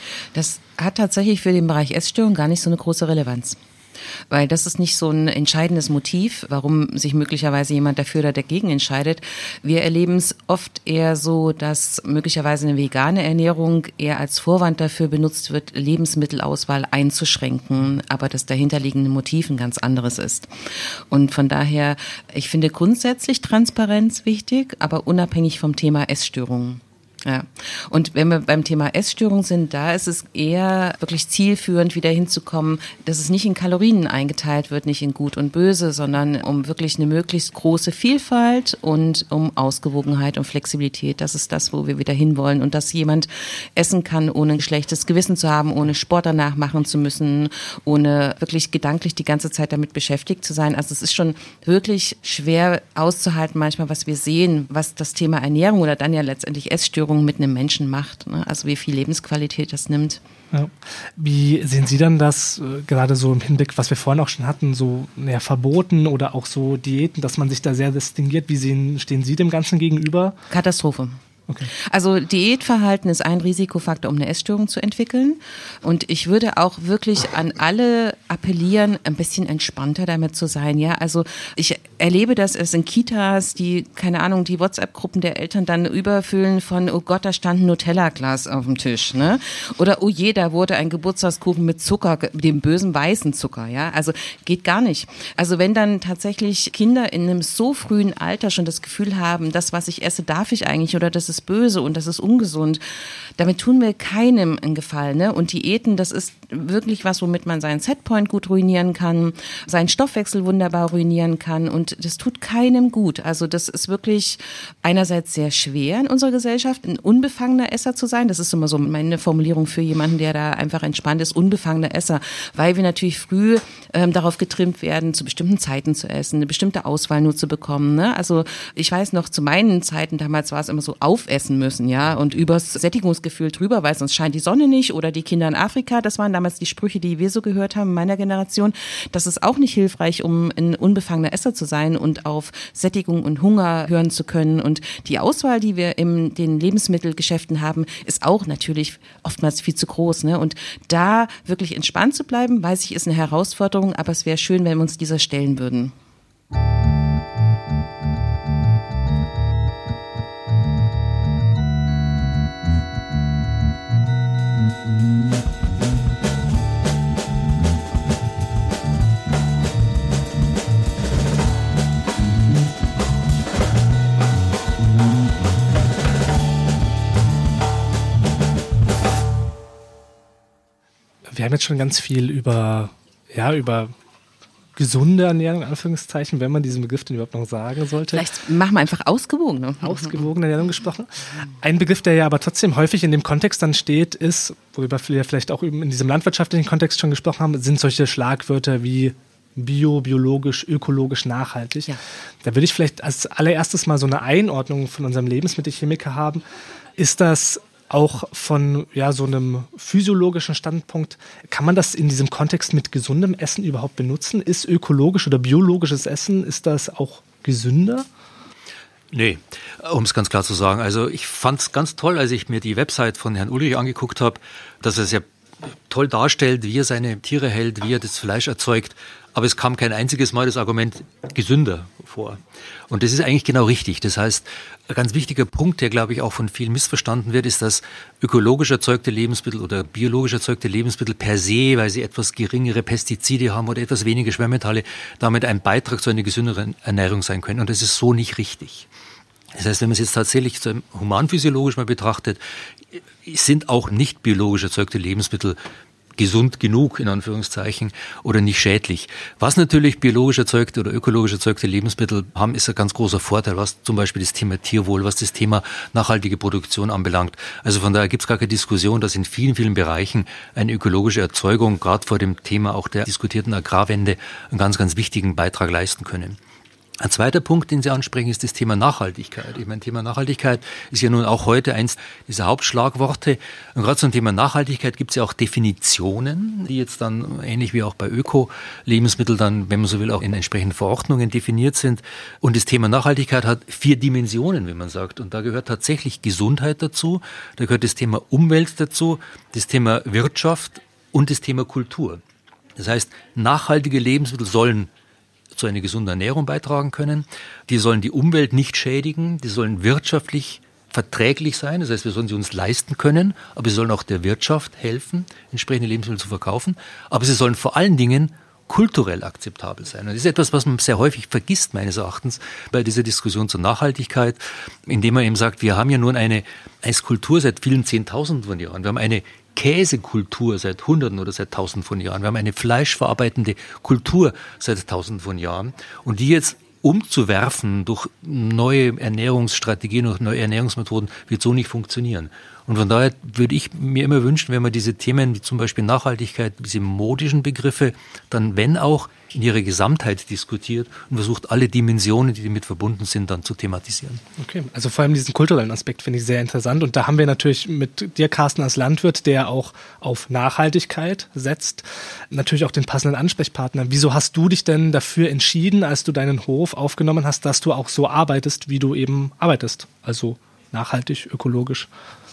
Das hat tatsächlich für den Bereich Essstörung gar nicht so eine große Relevanz. Weil das ist nicht so ein entscheidendes Motiv, warum sich möglicherweise jemand dafür oder dagegen entscheidet. Wir erleben es oft eher so, dass möglicherweise eine vegane Ernährung eher als Vorwand dafür benutzt wird, Lebensmittelauswahl einzuschränken, aber das dahinterliegende Motiv ein ganz anderes ist. Und von daher, ich finde grundsätzlich Transparenz wichtig, aber unabhängig vom Thema Essstörungen. Ja. Und wenn wir beim Thema Essstörung sind, da ist es eher wirklich zielführend, wieder hinzukommen, dass es nicht in Kalorien eingeteilt wird, nicht in Gut und Böse, sondern um wirklich eine möglichst große Vielfalt und um Ausgewogenheit und Flexibilität. Das ist das, wo wir wieder hinwollen. Und dass jemand essen kann, ohne ein schlechtes Gewissen zu haben, ohne Sport danach machen zu müssen, ohne wirklich gedanklich die ganze Zeit damit beschäftigt zu sein. Also es ist schon wirklich schwer auszuhalten manchmal, was wir sehen, was das Thema Ernährung oder dann ja letztendlich Essstörung mit einem Menschen macht, ne? Also wie viel Lebensqualität das nimmt. Ja. Wie sehen Sie dann das, äh, gerade so im Hinblick, was wir vorhin auch schon hatten, so ja, Verboten oder auch so Diäten, dass man sich da sehr distinguiert? Wie sehen, stehen Sie dem Ganzen gegenüber? Katastrophe. Okay. Also Diätverhalten ist ein Risikofaktor, um eine Essstörung zu entwickeln. Und ich würde auch wirklich an alle appellieren, ein bisschen entspannter damit zu sein. Ja, also ich erlebe das es in Kitas, die, keine Ahnung, die WhatsApp-Gruppen der Eltern dann überfüllen von, oh Gott, da stand ein Nutella-Glas auf dem Tisch, ne? Oder, oh je, da wurde ein Geburtstagskuchen mit Zucker, dem bösen weißen Zucker, ja? Also geht gar nicht. Also wenn dann tatsächlich Kinder in einem so frühen Alter schon das Gefühl haben, das, was ich esse, darf ich eigentlich oder das ist böse und das ist ungesund, damit tun wir keinem einen Gefallen, ne? Und Diäten, das ist wirklich was, womit man seinen Setpoint gut ruinieren kann, seinen Stoffwechsel wunderbar ruinieren kann und das tut keinem gut. Also das ist wirklich einerseits sehr schwer in unserer Gesellschaft, ein unbefangener Esser zu sein. Das ist immer so meine Formulierung für jemanden, der da einfach entspannt ist, unbefangener Esser, weil wir natürlich früh ähm, darauf getrimmt werden, zu bestimmten Zeiten zu essen, eine bestimmte Auswahl nur zu bekommen, ne? Also ich weiß noch, zu meinen Zeiten damals war es immer so aufessen müssen, ja, und übers Sättigungsgefühl drüber, weil sonst scheint die Sonne nicht oder die Kinder in Afrika, das waren damals die Sprüche, die wir so gehört haben in meiner Generation. Das ist auch nicht hilfreich, um ein unbefangener Esser zu sein und auf Sättigung und Hunger hören zu können. Und die Auswahl, die wir in den Lebensmittelgeschäften haben, ist auch natürlich oftmals viel zu groß, ne? Und da wirklich entspannt zu bleiben, weiß ich, ist eine Herausforderung, aber es wäre schön, wenn wir uns dieser stellen würden. Wir haben jetzt schon ganz viel über, ja, über gesunde Ernährung, in Anführungszeichen, wenn man diesen Begriff denn überhaupt noch sagen sollte. Vielleicht machen wir einfach ausgewogene. Ausgewogene Ernährung gesprochen. Ein Begriff, der ja aber trotzdem häufig in dem Kontext dann steht, ist, worüber wir vielleicht auch in diesem landwirtschaftlichen Kontext schon gesprochen haben, sind solche Schlagwörter wie bio, biologisch, ökologisch, nachhaltig. Ja. Da würde ich vielleicht als allererstes mal so eine Einordnung von unserem Lebensmittelchemiker haben. Ist das auch von ja, so einem physiologischen Standpunkt, kann man das in diesem Kontext mit gesundem Essen überhaupt benutzen? Ist ökologisch oder biologisches Essen, ist das auch gesünder? Nee, um es ganz klar zu sagen. Also ich fand es ganz toll, als ich mir die Website von Herrn Ulrich angeguckt habe, dass er sehr toll darstellt, wie er seine Tiere hält, wie er das Fleisch erzeugt. Aber es kam kein einziges Mal das Argument gesünder vor. Und das ist eigentlich genau richtig. Das heißt, ein ganz wichtiger Punkt, der, glaube ich, auch von vielen missverstanden wird, ist, dass ökologisch erzeugte Lebensmittel oder biologisch erzeugte Lebensmittel per se, weil sie etwas geringere Pestizide haben oder etwas weniger Schwermetalle, damit ein Beitrag zu einer gesünderen Ernährung sein können. Und das ist so nicht richtig. Das heißt, wenn man es jetzt tatsächlich so humanphysiologisch mal betrachtet, sind auch nicht biologisch erzeugte Lebensmittel gesund genug, in Anführungszeichen, oder nicht schädlich. Was natürlich biologisch erzeugte oder ökologisch erzeugte Lebensmittel haben, ist ein ganz großer Vorteil, was zum Beispiel das Thema Tierwohl, was das Thema nachhaltige Produktion anbelangt. Also von daher gibt es gar keine Diskussion, dass in vielen, vielen Bereichen eine ökologische Erzeugung, gerade vor dem Thema auch der diskutierten Agrarwende, einen ganz, ganz wichtigen Beitrag leisten können. Ein zweiter Punkt, den Sie ansprechen, ist das Thema Nachhaltigkeit. Ich meine, Thema Nachhaltigkeit ist ja nun auch heute eins dieser Hauptschlagworte. Und gerade zum Thema Nachhaltigkeit gibt es ja auch Definitionen, die jetzt dann ähnlich wie auch bei Öko-Lebensmitteln dann, wenn man so will, auch in entsprechenden Verordnungen definiert sind. Und das Thema Nachhaltigkeit hat vier Dimensionen, wie man sagt. Und da gehört tatsächlich Gesundheit dazu, da gehört das Thema Umwelt dazu, das Thema Wirtschaft und das Thema Kultur. Das heißt, nachhaltige Lebensmittel sollen zu einer gesunden Ernährung beitragen können. Die sollen die Umwelt nicht schädigen, die sollen wirtschaftlich verträglich sein, das heißt, wir sollen sie uns leisten können, aber sie sollen auch der Wirtschaft helfen, entsprechende Lebensmittel zu verkaufen, aber sie sollen vor allen Dingen kulturell akzeptabel sein. Und das ist etwas, was man sehr häufig vergisst, meines Erachtens, bei dieser Diskussion zur Nachhaltigkeit, indem man eben sagt, wir haben ja nun eine Eiskultur seit vielen Zehntausenden von Jahren. Wir haben eine Käsekultur seit Hunderten oder seit Tausenden von Jahren. Wir haben eine fleischverarbeitende Kultur seit Tausenden von Jahren. Und die jetzt umzuwerfen durch neue Ernährungsstrategien, durch neue Ernährungsmethoden, wird so nicht funktionieren. Und von daher würde ich mir immer wünschen, wenn man diese Themen wie zum Beispiel Nachhaltigkeit, diese modischen Begriffe, dann wenn auch in ihrer Gesamtheit diskutiert und versucht, alle Dimensionen, die damit verbunden sind, dann zu thematisieren. Okay, also vor allem diesen kulturellen Aspekt finde ich sehr interessant. Und da haben wir natürlich mit dir, Carsten, als Landwirt, der auch auf Nachhaltigkeit setzt, natürlich auch den passenden Ansprechpartner. Wieso hast du dich denn dafür entschieden, als du deinen Hof aufgenommen hast, dass du auch so arbeitest, wie du eben arbeitest? Also nachhaltig, ökologisch.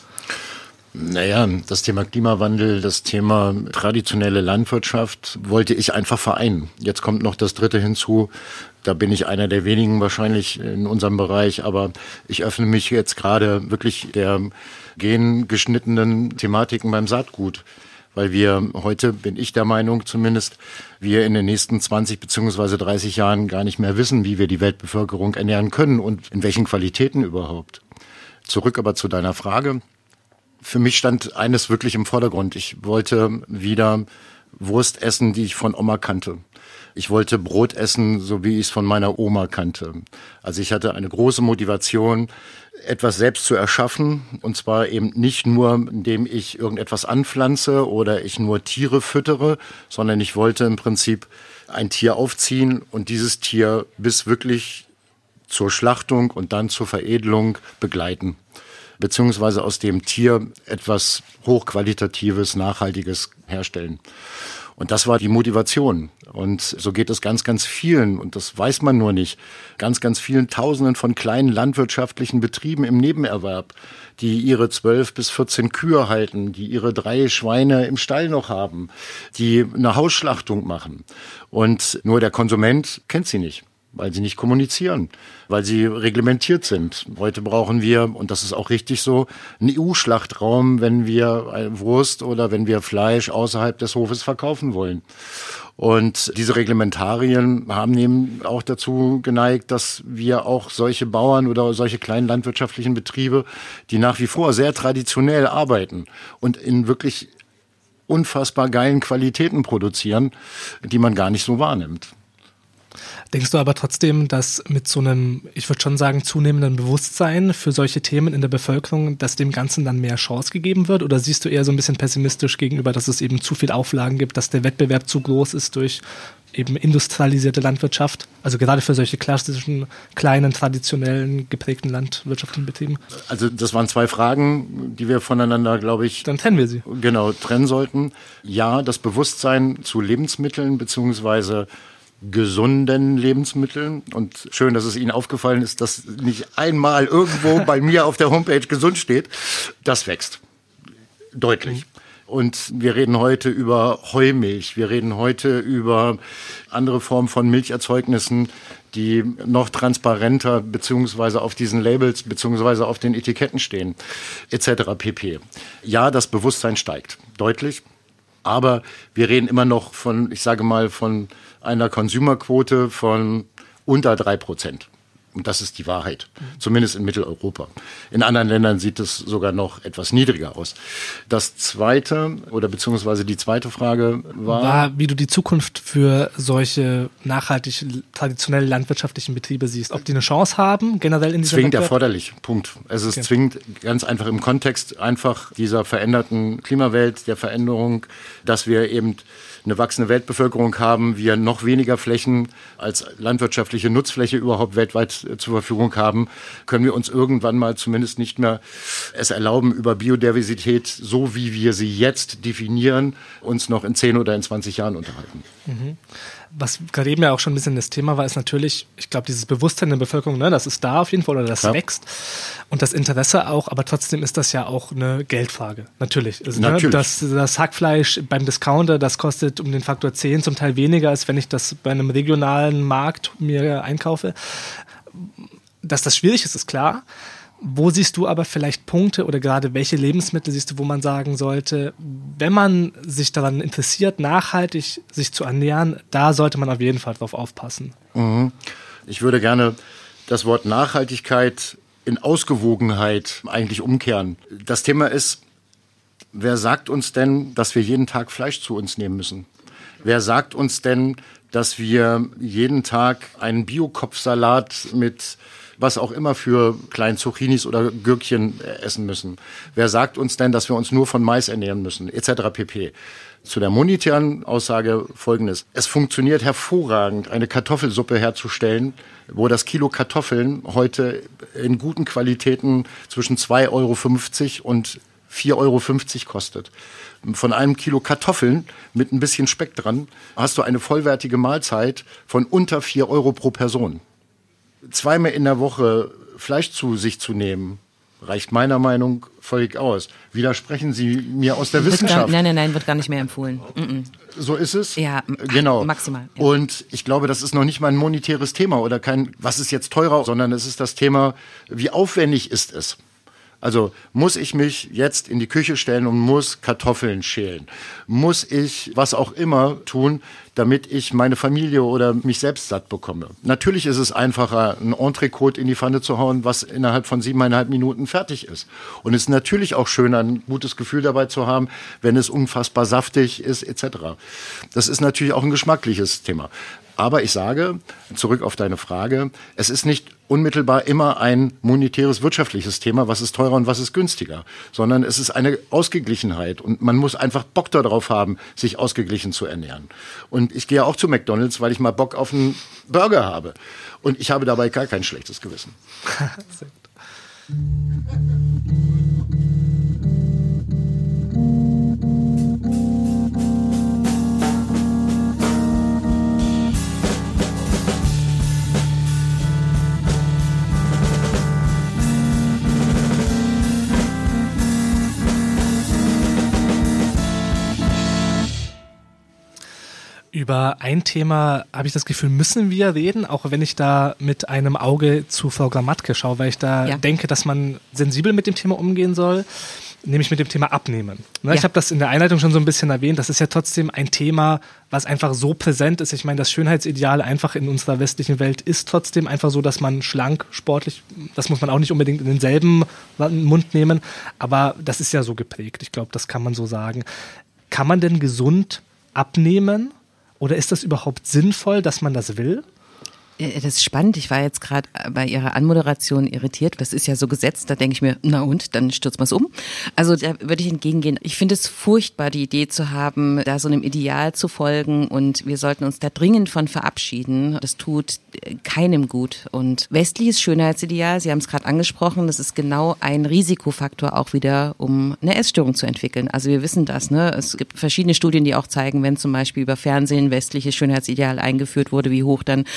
Naja, das Thema Klimawandel, das Thema traditionelle Landwirtschaft wollte ich einfach vereinen. Jetzt kommt noch das Dritte hinzu. Da bin ich einer der wenigen wahrscheinlich in unserem Bereich, aber ich öffne mich jetzt gerade wirklich der gengeschnittenen Thematiken beim Saatgut. Weil wir heute, bin ich der Meinung zumindest, wir in den nächsten zwanzig beziehungsweise dreißig Jahren gar nicht mehr wissen, wie wir die Weltbevölkerung ernähren können und in welchen Qualitäten überhaupt. Zurück aber zu deiner Frage. Für mich stand eines wirklich im Vordergrund. Ich wollte wieder Wurst essen, die ich von Oma kannte. Ich wollte Brot essen, so wie ich es von meiner Oma kannte. Also ich hatte eine große Motivation, etwas selbst zu erschaffen. Und zwar eben nicht nur, indem ich irgendetwas anpflanze oder ich nur Tiere füttere, sondern ich wollte im Prinzip ein Tier aufziehen und dieses Tier bis wirklich zur Schlachtung und dann zur Veredelung begleiten. Beziehungsweise aus dem Tier etwas Hochqualitatives, Nachhaltiges herstellen. Und das war die Motivation. Und so geht es ganz, ganz vielen, und das weiß man nur nicht, ganz, ganz vielen Tausenden von kleinen landwirtschaftlichen Betrieben im Nebenerwerb, die ihre zwölf bis vierzehn Kühe halten, die ihre drei Schweine im Stall noch haben, die eine Hausschlachtung machen. Und nur der Konsument kennt sie nicht, weil sie nicht kommunizieren, weil sie reglementiert sind. Heute brauchen wir, und das ist auch richtig so, einen E U-Schlachtraum, wenn wir Wurst oder wenn wir Fleisch außerhalb des Hofes verkaufen wollen. Und diese Reglementarien haben eben auch dazu geneigt, dass wir auch solche Bauern oder solche kleinen landwirtschaftlichen Betriebe, die nach wie vor sehr traditionell arbeiten und in wirklich unfassbar geilen Qualitäten produzieren, die man gar nicht so wahrnimmt. Denkst du aber trotzdem, dass mit so einem, ich würde schon sagen, zunehmenden Bewusstsein für solche Themen in der Bevölkerung, dass dem Ganzen dann mehr Chance gegeben wird? Oder siehst du eher so ein bisschen pessimistisch gegenüber, dass es eben zu viel Auflagen gibt, dass der Wettbewerb zu groß ist durch eben industrialisierte Landwirtschaft? Also gerade für solche klassischen, kleinen, traditionellen, geprägten landwirtschaftlichen Betrieben? Also das waren zwei Fragen, die wir voneinander, glaube ich... Dann trennen wir sie. Genau, trennen sollten. Ja, das Bewusstsein zu Lebensmitteln beziehungsweise gesunden Lebensmitteln. Und schön, dass es Ihnen aufgefallen ist, dass nicht einmal irgendwo bei mir auf der Homepage gesund steht. Das wächst. Deutlich. Und wir reden heute über Heumilch, wir reden heute über andere Formen von Milcherzeugnissen, die noch transparenter beziehungsweise auf diesen Labels beziehungsweise auf den Etiketten stehen, et cetera pp. Ja, das Bewusstsein steigt deutlich, aber wir reden immer noch von, ich sage mal, von einer Consumerquote von unter drei Prozent. Und das ist die Wahrheit, zumindest in Mitteleuropa. In anderen Ländern sieht es sogar noch etwas niedriger aus. Das zweite, oder beziehungsweise die zweite Frage war... war, wie du die Zukunft für solche nachhaltig, traditionell landwirtschaftlichen Betriebe siehst. Ob die eine Chance haben, generell in dieser Zwingend Wettbewerb? erforderlich, Punkt. Es ist Okay. zwingend, ganz einfach im Kontext einfach dieser veränderten Klimawelt, der Veränderung, dass wir eben eine wachsende Weltbevölkerung haben, wir noch weniger Flächen als landwirtschaftliche Nutzfläche überhaupt weltweit äh, zur Verfügung haben, können wir uns irgendwann mal zumindest nicht mehr es erlauben, über Biodiversität, so wie wir sie jetzt definieren, uns noch in zehn oder in zwanzig Jahren unterhalten. Mhm. Was gerade eben ja auch schon ein bisschen das Thema war, ist natürlich, ich glaube, dieses Bewusstsein in der Bevölkerung, ne, das ist da auf jeden Fall oder das Ja. wächst und das Interesse auch, aber trotzdem ist das ja auch eine Geldfrage, natürlich. Also, Natürlich. Ne, das, das Hackfleisch beim Discounter, das kostet um den Faktor zehn, zum Teil weniger, als wenn ich das bei einem regionalen Markt mir einkaufe. Dass das schwierig ist, ist klar. Wo siehst du aber vielleicht Punkte oder gerade welche Lebensmittel siehst du, wo man sagen sollte, wenn man sich daran interessiert, nachhaltig sich zu ernähren, da sollte man auf jeden Fall drauf aufpassen? Mhm. Ich würde gerne das Wort Nachhaltigkeit in Ausgewogenheit eigentlich umkehren. Das Thema ist, wer sagt uns denn, dass wir jeden Tag Fleisch zu uns nehmen müssen? Wer sagt uns denn, dass wir jeden Tag einen Bio-Kopfsalat mit was auch immer für kleinen Zucchinis oder Gürkchen essen müssen? Wer sagt uns denn, dass wir uns nur von Mais ernähren müssen, et cetera pp. Zu der monetären Aussage Folgendes. Es funktioniert hervorragend, eine Kartoffelsuppe herzustellen, wo das Kilo Kartoffeln heute in guten Qualitäten zwischen zwei Euro fünfzig und vier Euro fünfzig kostet. Von einem Kilo Kartoffeln mit ein bisschen Speck dran hast du eine vollwertige Mahlzeit von unter vier Euro pro Person. Zweimal in der Woche Fleisch zu sich zu nehmen, reicht meiner Meinung völlig aus. Widersprechen Sie mir aus der Wird Wissenschaft. Gar, nein, nein, nein, wird gar nicht mehr empfohlen. Mm-mm. So ist es? Ja, m- genau. maximal, ja. Und ich glaube, das ist noch nicht mal ein monetäres Thema oder kein, was ist jetzt teurer, sondern es ist das Thema, wie aufwendig ist es? Also muss ich mich jetzt in die Küche stellen und muss Kartoffeln schälen? Muss ich was auch immer tun, damit ich meine Familie oder mich selbst satt bekomme? Natürlich ist es einfacher, ein Entrecote in die Pfanne zu hauen, was innerhalb von siebeneinhalb Minuten fertig ist. Und es ist natürlich auch schöner, ein gutes Gefühl dabei zu haben, wenn es unfassbar saftig ist, et cetera. Das ist natürlich auch ein geschmackliches Thema. Aber ich sage, zurück auf deine Frage, es ist nicht unmittelbar immer ein monetäres, wirtschaftliches Thema, was ist teurer und was ist günstiger, sondern es ist eine Ausgeglichenheit und man muss einfach Bock darauf haben, sich ausgeglichen zu ernähren. Und ich gehe auch zu McDonald's, weil ich mal Bock auf einen Burger habe. Und ich habe dabei gar kein schlechtes Gewissen. Sehr gut. Über ein Thema habe ich das Gefühl, müssen wir reden, auch wenn ich da mit einem Auge zu Frau Gramatke schaue, weil ich da Ja. denke, dass man sensibel mit dem Thema umgehen soll, nämlich mit dem Thema Abnehmen. Ne, Ja. Ich habe das in der Einleitung schon so ein bisschen erwähnt, das ist ja trotzdem ein Thema, was einfach so präsent ist. Ich meine, das Schönheitsideal einfach in unserer westlichen Welt ist trotzdem einfach so, dass man schlank, sportlich, das muss man auch nicht unbedingt in denselben Mund nehmen, aber das ist ja so geprägt. Ich glaube, das kann man so sagen. Kann man denn gesund abnehmen? Oder ist das überhaupt sinnvoll, dass man das will? Das ist spannend. Ich war jetzt gerade bei Ihrer Anmoderation irritiert. Das ist ja so gesetzt. Da denke ich mir, na und, dann stürzt man es um. Also da würde ich entgegengehen. Ich finde es furchtbar, die Idee zu haben, da so einem Ideal zu folgen. Und wir sollten uns da dringend von verabschieden. Das tut keinem gut. Und westliches Schönheitsideal, Sie haben es gerade angesprochen, das ist genau ein Risikofaktor auch wieder, um eine Essstörung zu entwickeln. Also wir wissen das. Ne? Es gibt verschiedene Studien, die auch zeigen, wenn zum Beispiel über Fernsehen westliches Schönheitsideal eingeführt wurde, wie hoch dann plötzlich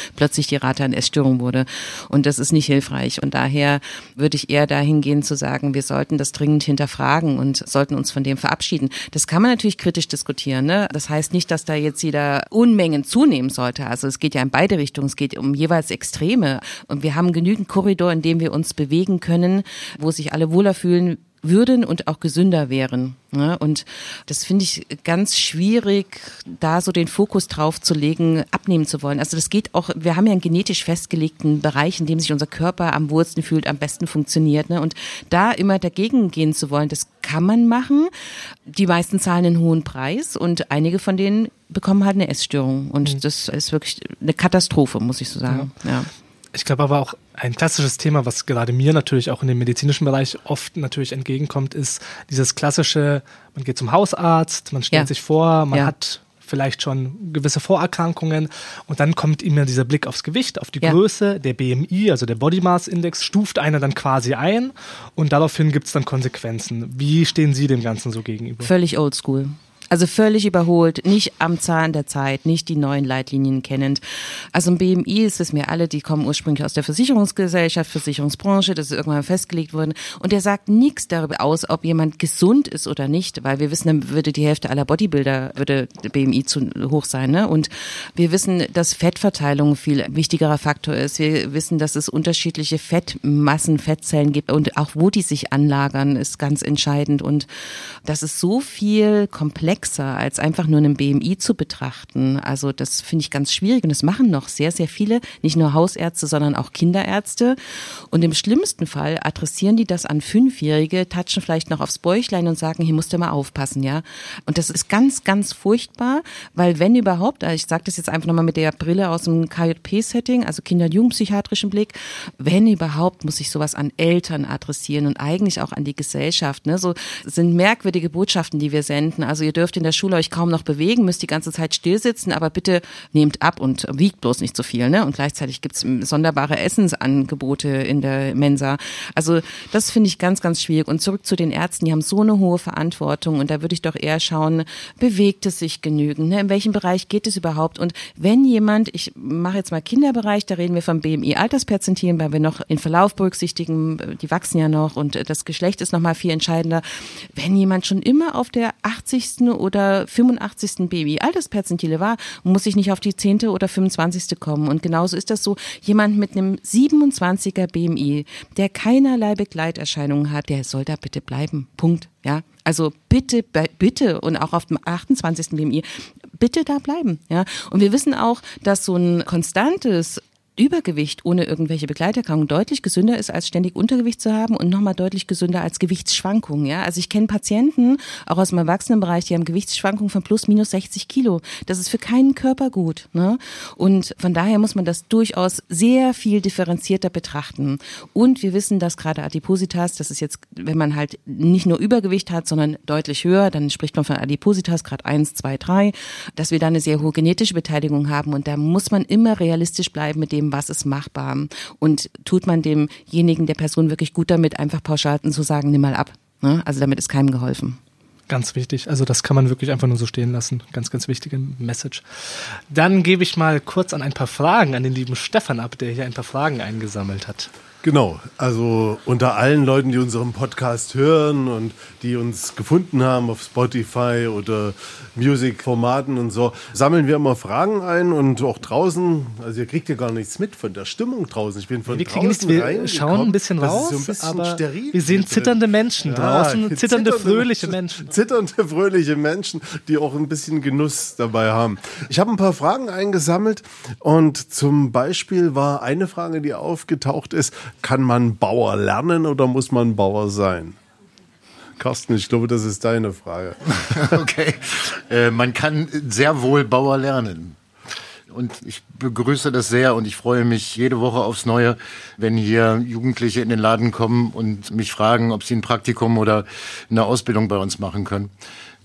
die Rate an Essstörungen wurde. Und das ist nicht hilfreich. Und daher würde ich eher dahin gehen zu sagen, wir sollten das dringend hinterfragen und sollten uns von dem verabschieden. Das kann man natürlich kritisch diskutieren. Ne? Das heißt nicht, dass da jetzt jeder Unmengen zunehmen sollte. Also es geht ja in beide Richtungen. Es geht um jeweils Extreme. Und wir haben genügend Korridor, in dem wir uns bewegen können, wo sich alle wohler fühlen würden und auch gesünder wären. Und das finde ich ganz schwierig, da so den Fokus drauf zu legen, abnehmen zu wollen. Also das geht auch, wir haben ja einen genetisch festgelegten Bereich, in dem sich unser Körper am wohlsten fühlt, am besten funktioniert. Und da immer dagegen gehen zu wollen, das kann man machen. Die meisten zahlen einen hohen Preis und einige von denen bekommen halt eine Essstörung. Und mhm. das ist wirklich eine Katastrophe, muss ich so sagen. Ja. Ja. Ich glaube aber auch ein klassisches Thema, was gerade mir natürlich auch in dem medizinischen Bereich oft natürlich entgegenkommt, ist dieses klassische, man geht zum Hausarzt, man stellt ja. sich vor, man ja. hat vielleicht schon gewisse Vorerkrankungen und dann kommt immer dieser Blick aufs Gewicht, auf die ja. Größe, der B M I, also der Body Mass Index, stuft einer dann quasi ein und daraufhin gibt es dann Konsequenzen. Wie stehen Sie dem Ganzen so gegenüber? Völlig oldschool. Also völlig überholt, nicht am Zahn der Zeit, nicht die neuen Leitlinien kennend. Also ein B M I, das wissen wir alle, die kommen ursprünglich aus der Versicherungsgesellschaft, Versicherungsbranche, das ist irgendwann festgelegt worden. Und der sagt nichts darüber aus, ob jemand gesund ist oder nicht, weil wir wissen, dann würde die Hälfte aller Bodybuilder, würde der B M I zu hoch sein. Ne? Und wir wissen, dass Fettverteilung ein viel wichtigerer Faktor ist. Wir wissen, dass es unterschiedliche Fettmassen, Fettzellen gibt und auch wo die sich anlagern, ist ganz entscheidend. Und das ist so viel komplexer als einfach nur einen B M I zu betrachten. Also das finde ich ganz schwierig und das machen noch sehr, sehr viele, nicht nur Hausärzte, sondern auch Kinderärzte. Und im schlimmsten Fall adressieren die das an Fünfjährige, touchen vielleicht noch aufs Bäuchlein und sagen, hier musst du mal aufpassen, ja. Und das ist ganz, ganz furchtbar, weil wenn überhaupt, ich sage das jetzt einfach nochmal mit der Brille aus dem K J P-Setting, also Kinder- und Jugendpsychiatrischen Blick, wenn überhaupt, muss ich sowas an Eltern adressieren und eigentlich auch an die Gesellschaft. Ne? So sind merkwürdige Botschaften, die wir senden. Also ihr dürft in der Schule euch kaum noch bewegen, müsst die ganze Zeit still sitzen, aber bitte nehmt ab und wiegt bloß nicht so viel. Ne? Und gleichzeitig gibt's sonderbare Essensangebote in der Mensa. Also das finde ich ganz, ganz schwierig. Und zurück zu den Ärzten, die haben so eine hohe Verantwortung und da würde ich doch eher schauen, bewegt es sich genügend? Ne? In welchem Bereich geht es überhaupt? Und wenn jemand, ich mache jetzt mal Kinderbereich, da reden wir vom B M I-Altersperzentilen, weil wir noch den Verlauf berücksichtigen, die wachsen ja noch und das Geschlecht ist nochmal viel entscheidender. Wenn jemand schon immer auf der achtzigsten oder fünfundachtzigsten B M I-Altersperzentile war, muss ich nicht auf die zehnte oder fünfundzwanzigste kommen. Und genauso ist das so, jemand mit einem siebenundzwanziger B M I, der keinerlei Begleiterscheinungen hat, der soll da bitte bleiben. Punkt. Ja, also bitte, bitte und auch auf dem achtundzwanzigsten B M I, bitte da bleiben. Ja, und wir wissen auch, dass so ein konstantes Übergewicht ohne irgendwelche Begleiterkrankungen deutlich gesünder ist, als ständig Untergewicht zu haben und nochmal deutlich gesünder als Gewichtsschwankungen. Ja? Also ich kenne Patienten, auch aus dem Erwachsenenbereich, die haben Gewichtsschwankungen von plus minus sechzig Kilo. Das ist für keinen Körper gut. Ne? Und von daher muss man das durchaus sehr viel differenzierter betrachten. Und wir wissen, dass gerade Adipositas, das ist jetzt, wenn man halt nicht nur Übergewicht hat, sondern deutlich höher, dann spricht man von Adipositas, Grad eins, zwei, drei, dass wir da eine sehr hohe genetische Beteiligung haben. Und da muss man immer realistisch bleiben mit dem, was ist machbar. Und tut man demjenigen, der Person wirklich gut damit, einfach pauschal zu sagen, nimm mal ab. Ne? Also damit ist keinem geholfen. Ganz wichtig. Also das kann man wirklich einfach nur so stehen lassen. Ganz, ganz wichtige Message. Dann gebe ich mal kurz an ein paar Fragen an den lieben Stefan ab, der hier ein paar Fragen eingesammelt hat. Genau, also unter allen Leuten, die unseren Podcast hören und die uns gefunden haben auf Spotify oder Music-Formaten und so, sammeln wir immer Fragen ein und auch draußen, also ihr kriegt ja gar nichts mit von der Stimmung draußen. Ich bin von wir draußen nichts, wir schauen ein bisschen raus, so ein bisschen aber steril wir sehen zitternde Menschen ja, draußen, zitternde, zitternde, fröhliche Menschen. Zitternde, fröhliche Menschen, die auch ein bisschen Genuss dabei haben. Ich habe ein paar Fragen eingesammelt und zum Beispiel war eine Frage, die aufgetaucht ist, kann man Bauer lernen oder muss man Bauer sein? Carsten, ich glaube, das ist deine Frage. Okay, äh, man kann sehr wohl Bauer lernen. Und ich begrüße das sehr und ich freue mich jede Woche aufs Neue, wenn hier Jugendliche in den Laden kommen und mich fragen, ob sie ein Praktikum oder eine Ausbildung bei uns machen können.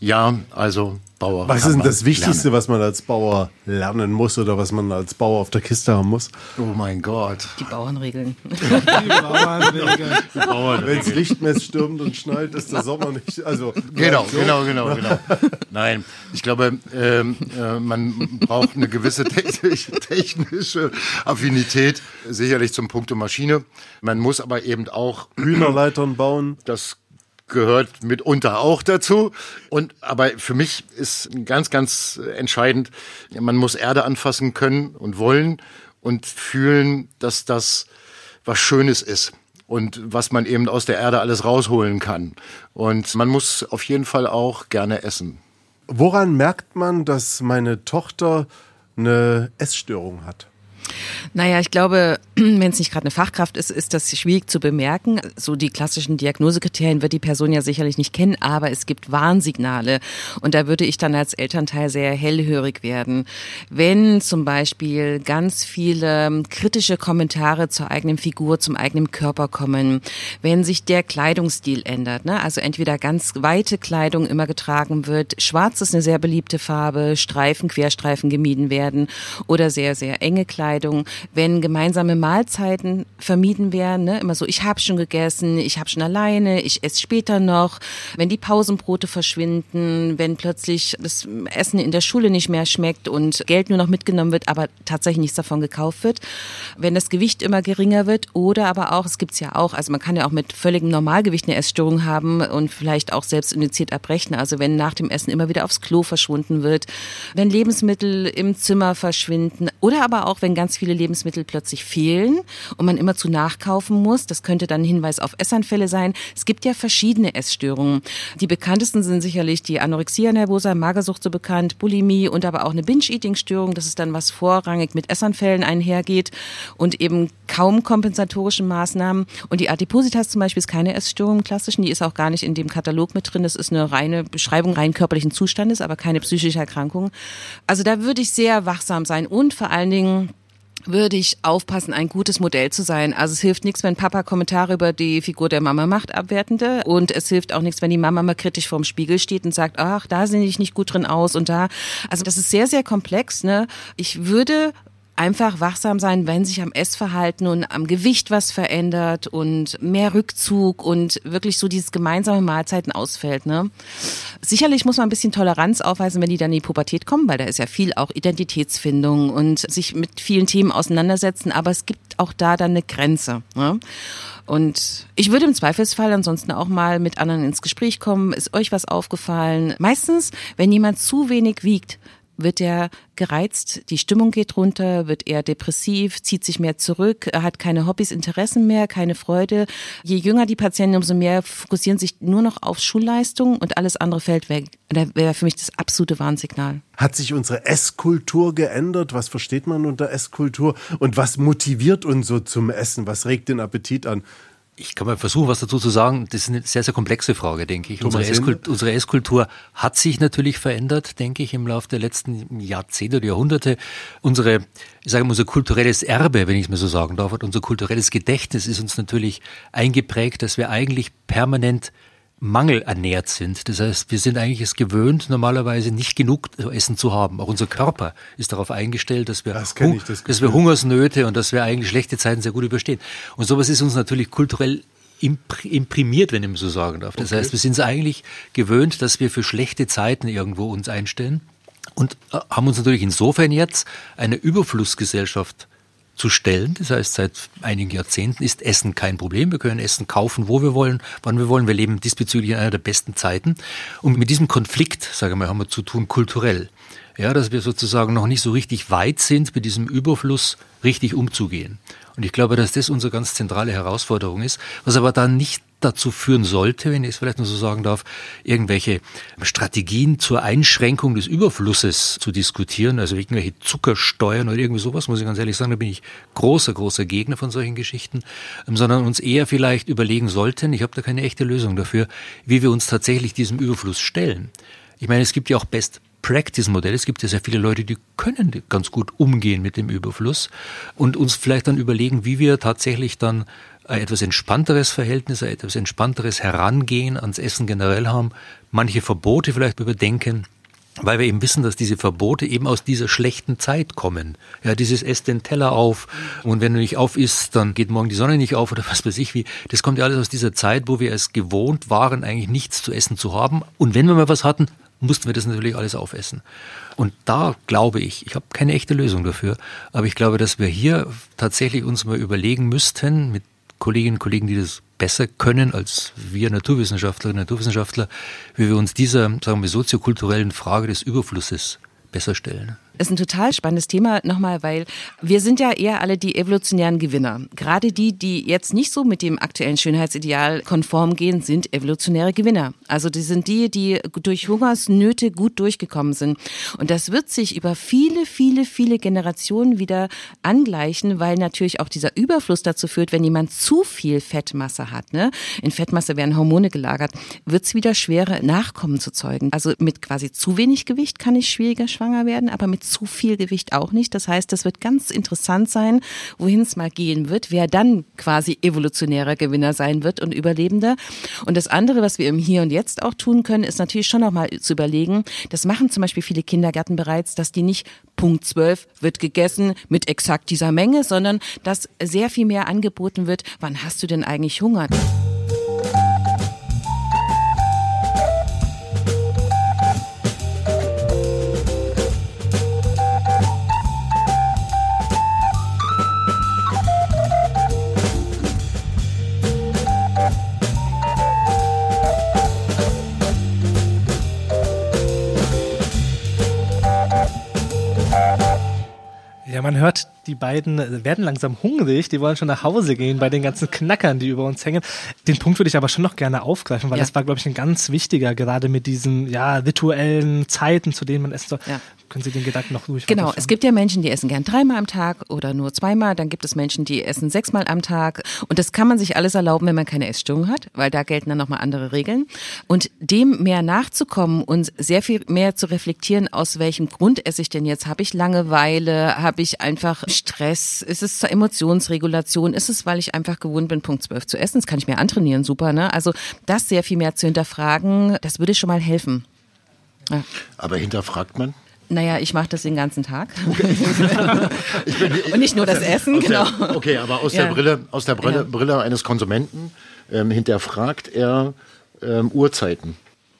Ja, also Bauer. Was ist denn das Wichtigste, lernen. was man als Bauer lernen muss oder was man als Bauer auf der Kiste haben muss? Oh mein Gott. Die Bauernregeln. Die Bauernregeln. Die Bauern. Wenn es Lichtmess stürmt und schneit, ist der Sommer nicht. Also genau, so. genau, genau, genau. Nein, ich glaube, ähm, äh, man braucht eine gewisse technische Affinität, sicherlich zum Punkto Maschine. Man muss aber eben auch Hühnerleitern bauen. Das gehört mitunter auch dazu. Und aber für mich ist ganz, ganz entscheidend, man muss Erde anfassen können und wollen und fühlen, dass das was Schönes ist und was man eben aus der Erde alles rausholen kann. Und man muss auf jeden Fall auch gerne essen. Woran merkt man, dass meine Tochter eine Essstörung hat? Naja, ich glaube, wenn es nicht gerade eine Fachkraft ist, ist das schwierig zu bemerken. So die klassischen Diagnosekriterien wird die Person ja sicherlich nicht kennen, aber es gibt Warnsignale. Und da würde ich dann als Elternteil sehr hellhörig werden. Wenn zum Beispiel ganz viele kritische Kommentare zur eigenen Figur, zum eigenen Körper kommen, wenn sich der Kleidungsstil ändert, ne? Also entweder ganz weite Kleidung immer getragen wird, schwarz ist eine sehr beliebte Farbe, Streifen, Querstreifen gemieden werden oder sehr, sehr enge Kleidung. Wenn gemeinsame Mahlzeiten vermieden werden, ne? Immer so, ich habe schon gegessen, ich habe schon alleine, ich esse später noch. Wenn die Pausenbrote verschwinden, wenn plötzlich das Essen in der Schule nicht mehr schmeckt und Geld nur noch mitgenommen wird, aber tatsächlich nichts davon gekauft wird. Wenn das Gewicht immer geringer wird oder aber auch, es gibt's ja auch, also man kann ja auch mit völligem Normalgewicht eine Essstörung haben und vielleicht auch selbst indiziert abbrechen. Also wenn nach dem Essen immer wieder aufs Klo verschwunden wird, wenn Lebensmittel im Zimmer verschwinden oder aber auch, wenn ganz viele Lebensmittel plötzlich fehlen und man immer zu nachkaufen muss. Das könnte dann ein Hinweis auf Essanfälle sein. Es gibt ja verschiedene Essstörungen. Die bekanntesten sind sicherlich die Anorexia nervosa, Magersucht so bekannt, Bulimie und aber auch eine Binge-Eating-Störung. Das ist dann, was vorrangig mit Essanfällen einhergeht und eben kaum kompensatorischen Maßnahmen. Und die Adipositas zum Beispiel ist keine Essstörung im Klassischen. Die ist auch gar nicht in dem Katalog mit drin. Das ist eine reine Beschreibung rein körperlichen Zustandes, aber keine psychische Erkrankung. Also da würde ich sehr wachsam sein und vor allen Dingen würde ich aufpassen, ein gutes Modell zu sein. Also es hilft nichts, wenn Papa Kommentare über die Figur der Mama macht, abwertende. Und es hilft auch nichts, wenn die Mama mal kritisch vorm Spiegel steht und sagt, ach, da sehe ich nicht gut drin aus und da. Also das ist sehr, sehr komplex, ne? Ich würde einfach wachsam sein, wenn sich am Essverhalten und am Gewicht was verändert und mehr Rückzug und wirklich so dieses gemeinsame Mahlzeiten ausfällt, ne? Sicherlich muss man ein bisschen Toleranz aufweisen, wenn die dann in die Pubertät kommen, weil da ist ja viel auch Identitätsfindung und sich mit vielen Themen auseinandersetzen, aber es gibt auch da dann eine Grenze, ne? Und ich würde im Zweifelsfall ansonsten auch mal mit anderen ins Gespräch kommen. Ist euch was aufgefallen? Meistens, wenn jemand zu wenig wiegt, wird er gereizt, die Stimmung geht runter, wird eher depressiv, zieht sich mehr zurück, hat keine Hobbys, Interessen mehr, keine Freude. Je jünger die Patienten, umso mehr fokussieren sich nur noch auf Schulleistung und alles andere fällt weg. Da wäre für mich das absolute Warnsignal. Hat sich unsere Esskultur geändert? Was versteht man unter Esskultur? Und was motiviert uns so zum Essen? Was regt den Appetit an? Ich kann mal versuchen, was dazu zu sagen. Das ist eine sehr, sehr komplexe Frage, denke ich. Unsere, Esskult- unsere Esskultur hat sich natürlich verändert, denke ich, im Laufe der letzten Jahrzehnte oder Jahrhunderte. Unsere, ich sage mal, unser kulturelles Erbe, wenn ich es mal so sagen darf, unser kulturelles Gedächtnis ist uns natürlich eingeprägt, dass wir eigentlich permanent mangelernährt sind. Das heißt, wir sind eigentlich es gewöhnt, normalerweise nicht genug Essen zu haben. Auch unser Körper ist darauf eingestellt, dass wir, das kenn ich, das dass wir Hungersnöte und dass wir eigentlich schlechte Zeiten sehr gut überstehen. Und sowas ist uns natürlich kulturell imprimiert, wenn ich so sagen darf. Das okay. heißt, wir sind es eigentlich gewöhnt, dass wir für schlechte Zeiten irgendwo uns einstellen und haben uns natürlich insofern jetzt eine Überflussgesellschaft zu stellen. Das heißt, seit einigen Jahrzehnten ist Essen kein Problem. Wir können Essen kaufen, wo wir wollen, wann wir wollen. Wir leben diesbezüglich in einer der besten Zeiten. Und mit diesem Konflikt, sage ich mal, haben wir zu tun kulturell. Ja, dass wir sozusagen noch nicht so richtig weit sind, mit diesem Überfluss richtig umzugehen. Und ich glaube, dass das unsere ganz zentrale Herausforderung ist, was aber dann nicht dazu führen sollte, wenn ich es vielleicht nur so sagen darf, irgendwelche Strategien zur Einschränkung des Überflusses zu diskutieren, also irgendwelche Zuckersteuern oder irgendwie sowas, muss ich ganz ehrlich sagen, da bin ich großer, großer Gegner von solchen Geschichten, sondern uns eher vielleicht überlegen sollten, ich habe da keine echte Lösung dafür, wie wir uns tatsächlich diesem Überfluss stellen. Ich meine, es gibt ja auch Best Practice-Modell. Es gibt ja sehr viele Leute, die können ganz gut umgehen mit dem Überfluss und uns vielleicht dann überlegen, wie wir tatsächlich dann ein etwas entspannteres Verhältnis, ein etwas entspannteres Herangehen ans Essen generell haben, manche Verbote vielleicht überdenken, weil wir eben wissen, dass diese Verbote eben aus dieser schlechten Zeit kommen. Ja, dieses ess den Teller auf und wenn du nicht auf isst, dann geht morgen die Sonne nicht auf oder was weiß ich wie. Das kommt ja alles aus dieser Zeit, wo wir es gewohnt waren, eigentlich nichts zu essen zu haben. Und wenn wir mal was hatten, mussten wir das natürlich alles aufessen. Und da glaube ich, ich habe keine echte Lösung dafür, aber ich glaube, dass wir hier tatsächlich uns mal überlegen müssten, mit Kolleginnen und Kollegen, die das besser können als wir Naturwissenschaftlerinnen und Naturwissenschaftler, wie wir uns dieser, sagen wir, soziokulturellen Frage des Überflusses besser stellen. Ist ein total spannendes Thema nochmal, weil wir sind ja eher alle die evolutionären Gewinner. Gerade die, die jetzt nicht so mit dem aktuellen Schönheitsideal konform gehen, sind evolutionäre Gewinner. Also die sind die, die durch Hungersnöte gut durchgekommen sind. Und das wird sich über viele, viele, viele Generationen wieder angleichen, weil natürlich auch dieser Überfluss dazu führt, wenn jemand zu viel Fettmasse hat, ne? In Fettmasse werden Hormone gelagert, wird es wieder schwerer, Nachkommen zu zeugen. Also mit quasi zu wenig Gewicht kann ich schwieriger schwanger werden, aber mit zu viel Gewicht auch nicht. Das heißt, das wird ganz interessant sein, wohin es mal gehen wird, wer dann quasi evolutionärer Gewinner sein wird und Überlebender. Und das andere, was wir im Hier und Jetzt auch tun können, ist natürlich schon noch mal zu überlegen, das machen zum Beispiel viele Kindergärten bereits, dass die nicht Punkt zwölf wird gegessen mit exakt dieser Menge, sondern dass sehr viel mehr angeboten wird, wann hast du denn eigentlich Hunger? Ja, man hört, die beiden werden langsam hungrig, die wollen schon nach Hause gehen bei den ganzen Knackern, die über uns hängen. Den Punkt würde ich aber schon noch gerne aufgreifen, weil ja. das war, glaube ich, ein ganz wichtiger, gerade mit diesen ja, rituellen Zeiten, zu denen man essen soll. Ja. Können Sie den Gedanken noch durch? Genau, es gibt ja Menschen, die essen gern dreimal am Tag oder nur zweimal. Dann gibt es Menschen, die essen sechsmal am Tag. Und das kann man sich alles erlauben, wenn man keine Essstörung hat, weil da gelten dann nochmal andere Regeln. Und dem mehr nachzukommen und sehr viel mehr zu reflektieren, aus welchem Grund esse ich denn jetzt? Habe ich Langeweile? Habe ich einfach Stress? Ist es zur Emotionsregulation? Ist es, weil ich einfach gewohnt bin, Punkt zwölf zu essen? Das kann ich mir antrainieren, super, ne? Also das sehr viel mehr zu hinterfragen, das würde schon mal helfen. Ja. Aber hinterfragt man? Naja, ich mache das den ganzen Tag. ich bin, ich, und nicht nur das der, Essen, genau. Der, okay, aber aus ja. der Brille, aus der Brille, ja. Brille eines Konsumenten ähm, hinterfragt er ähm, Uhrzeiten.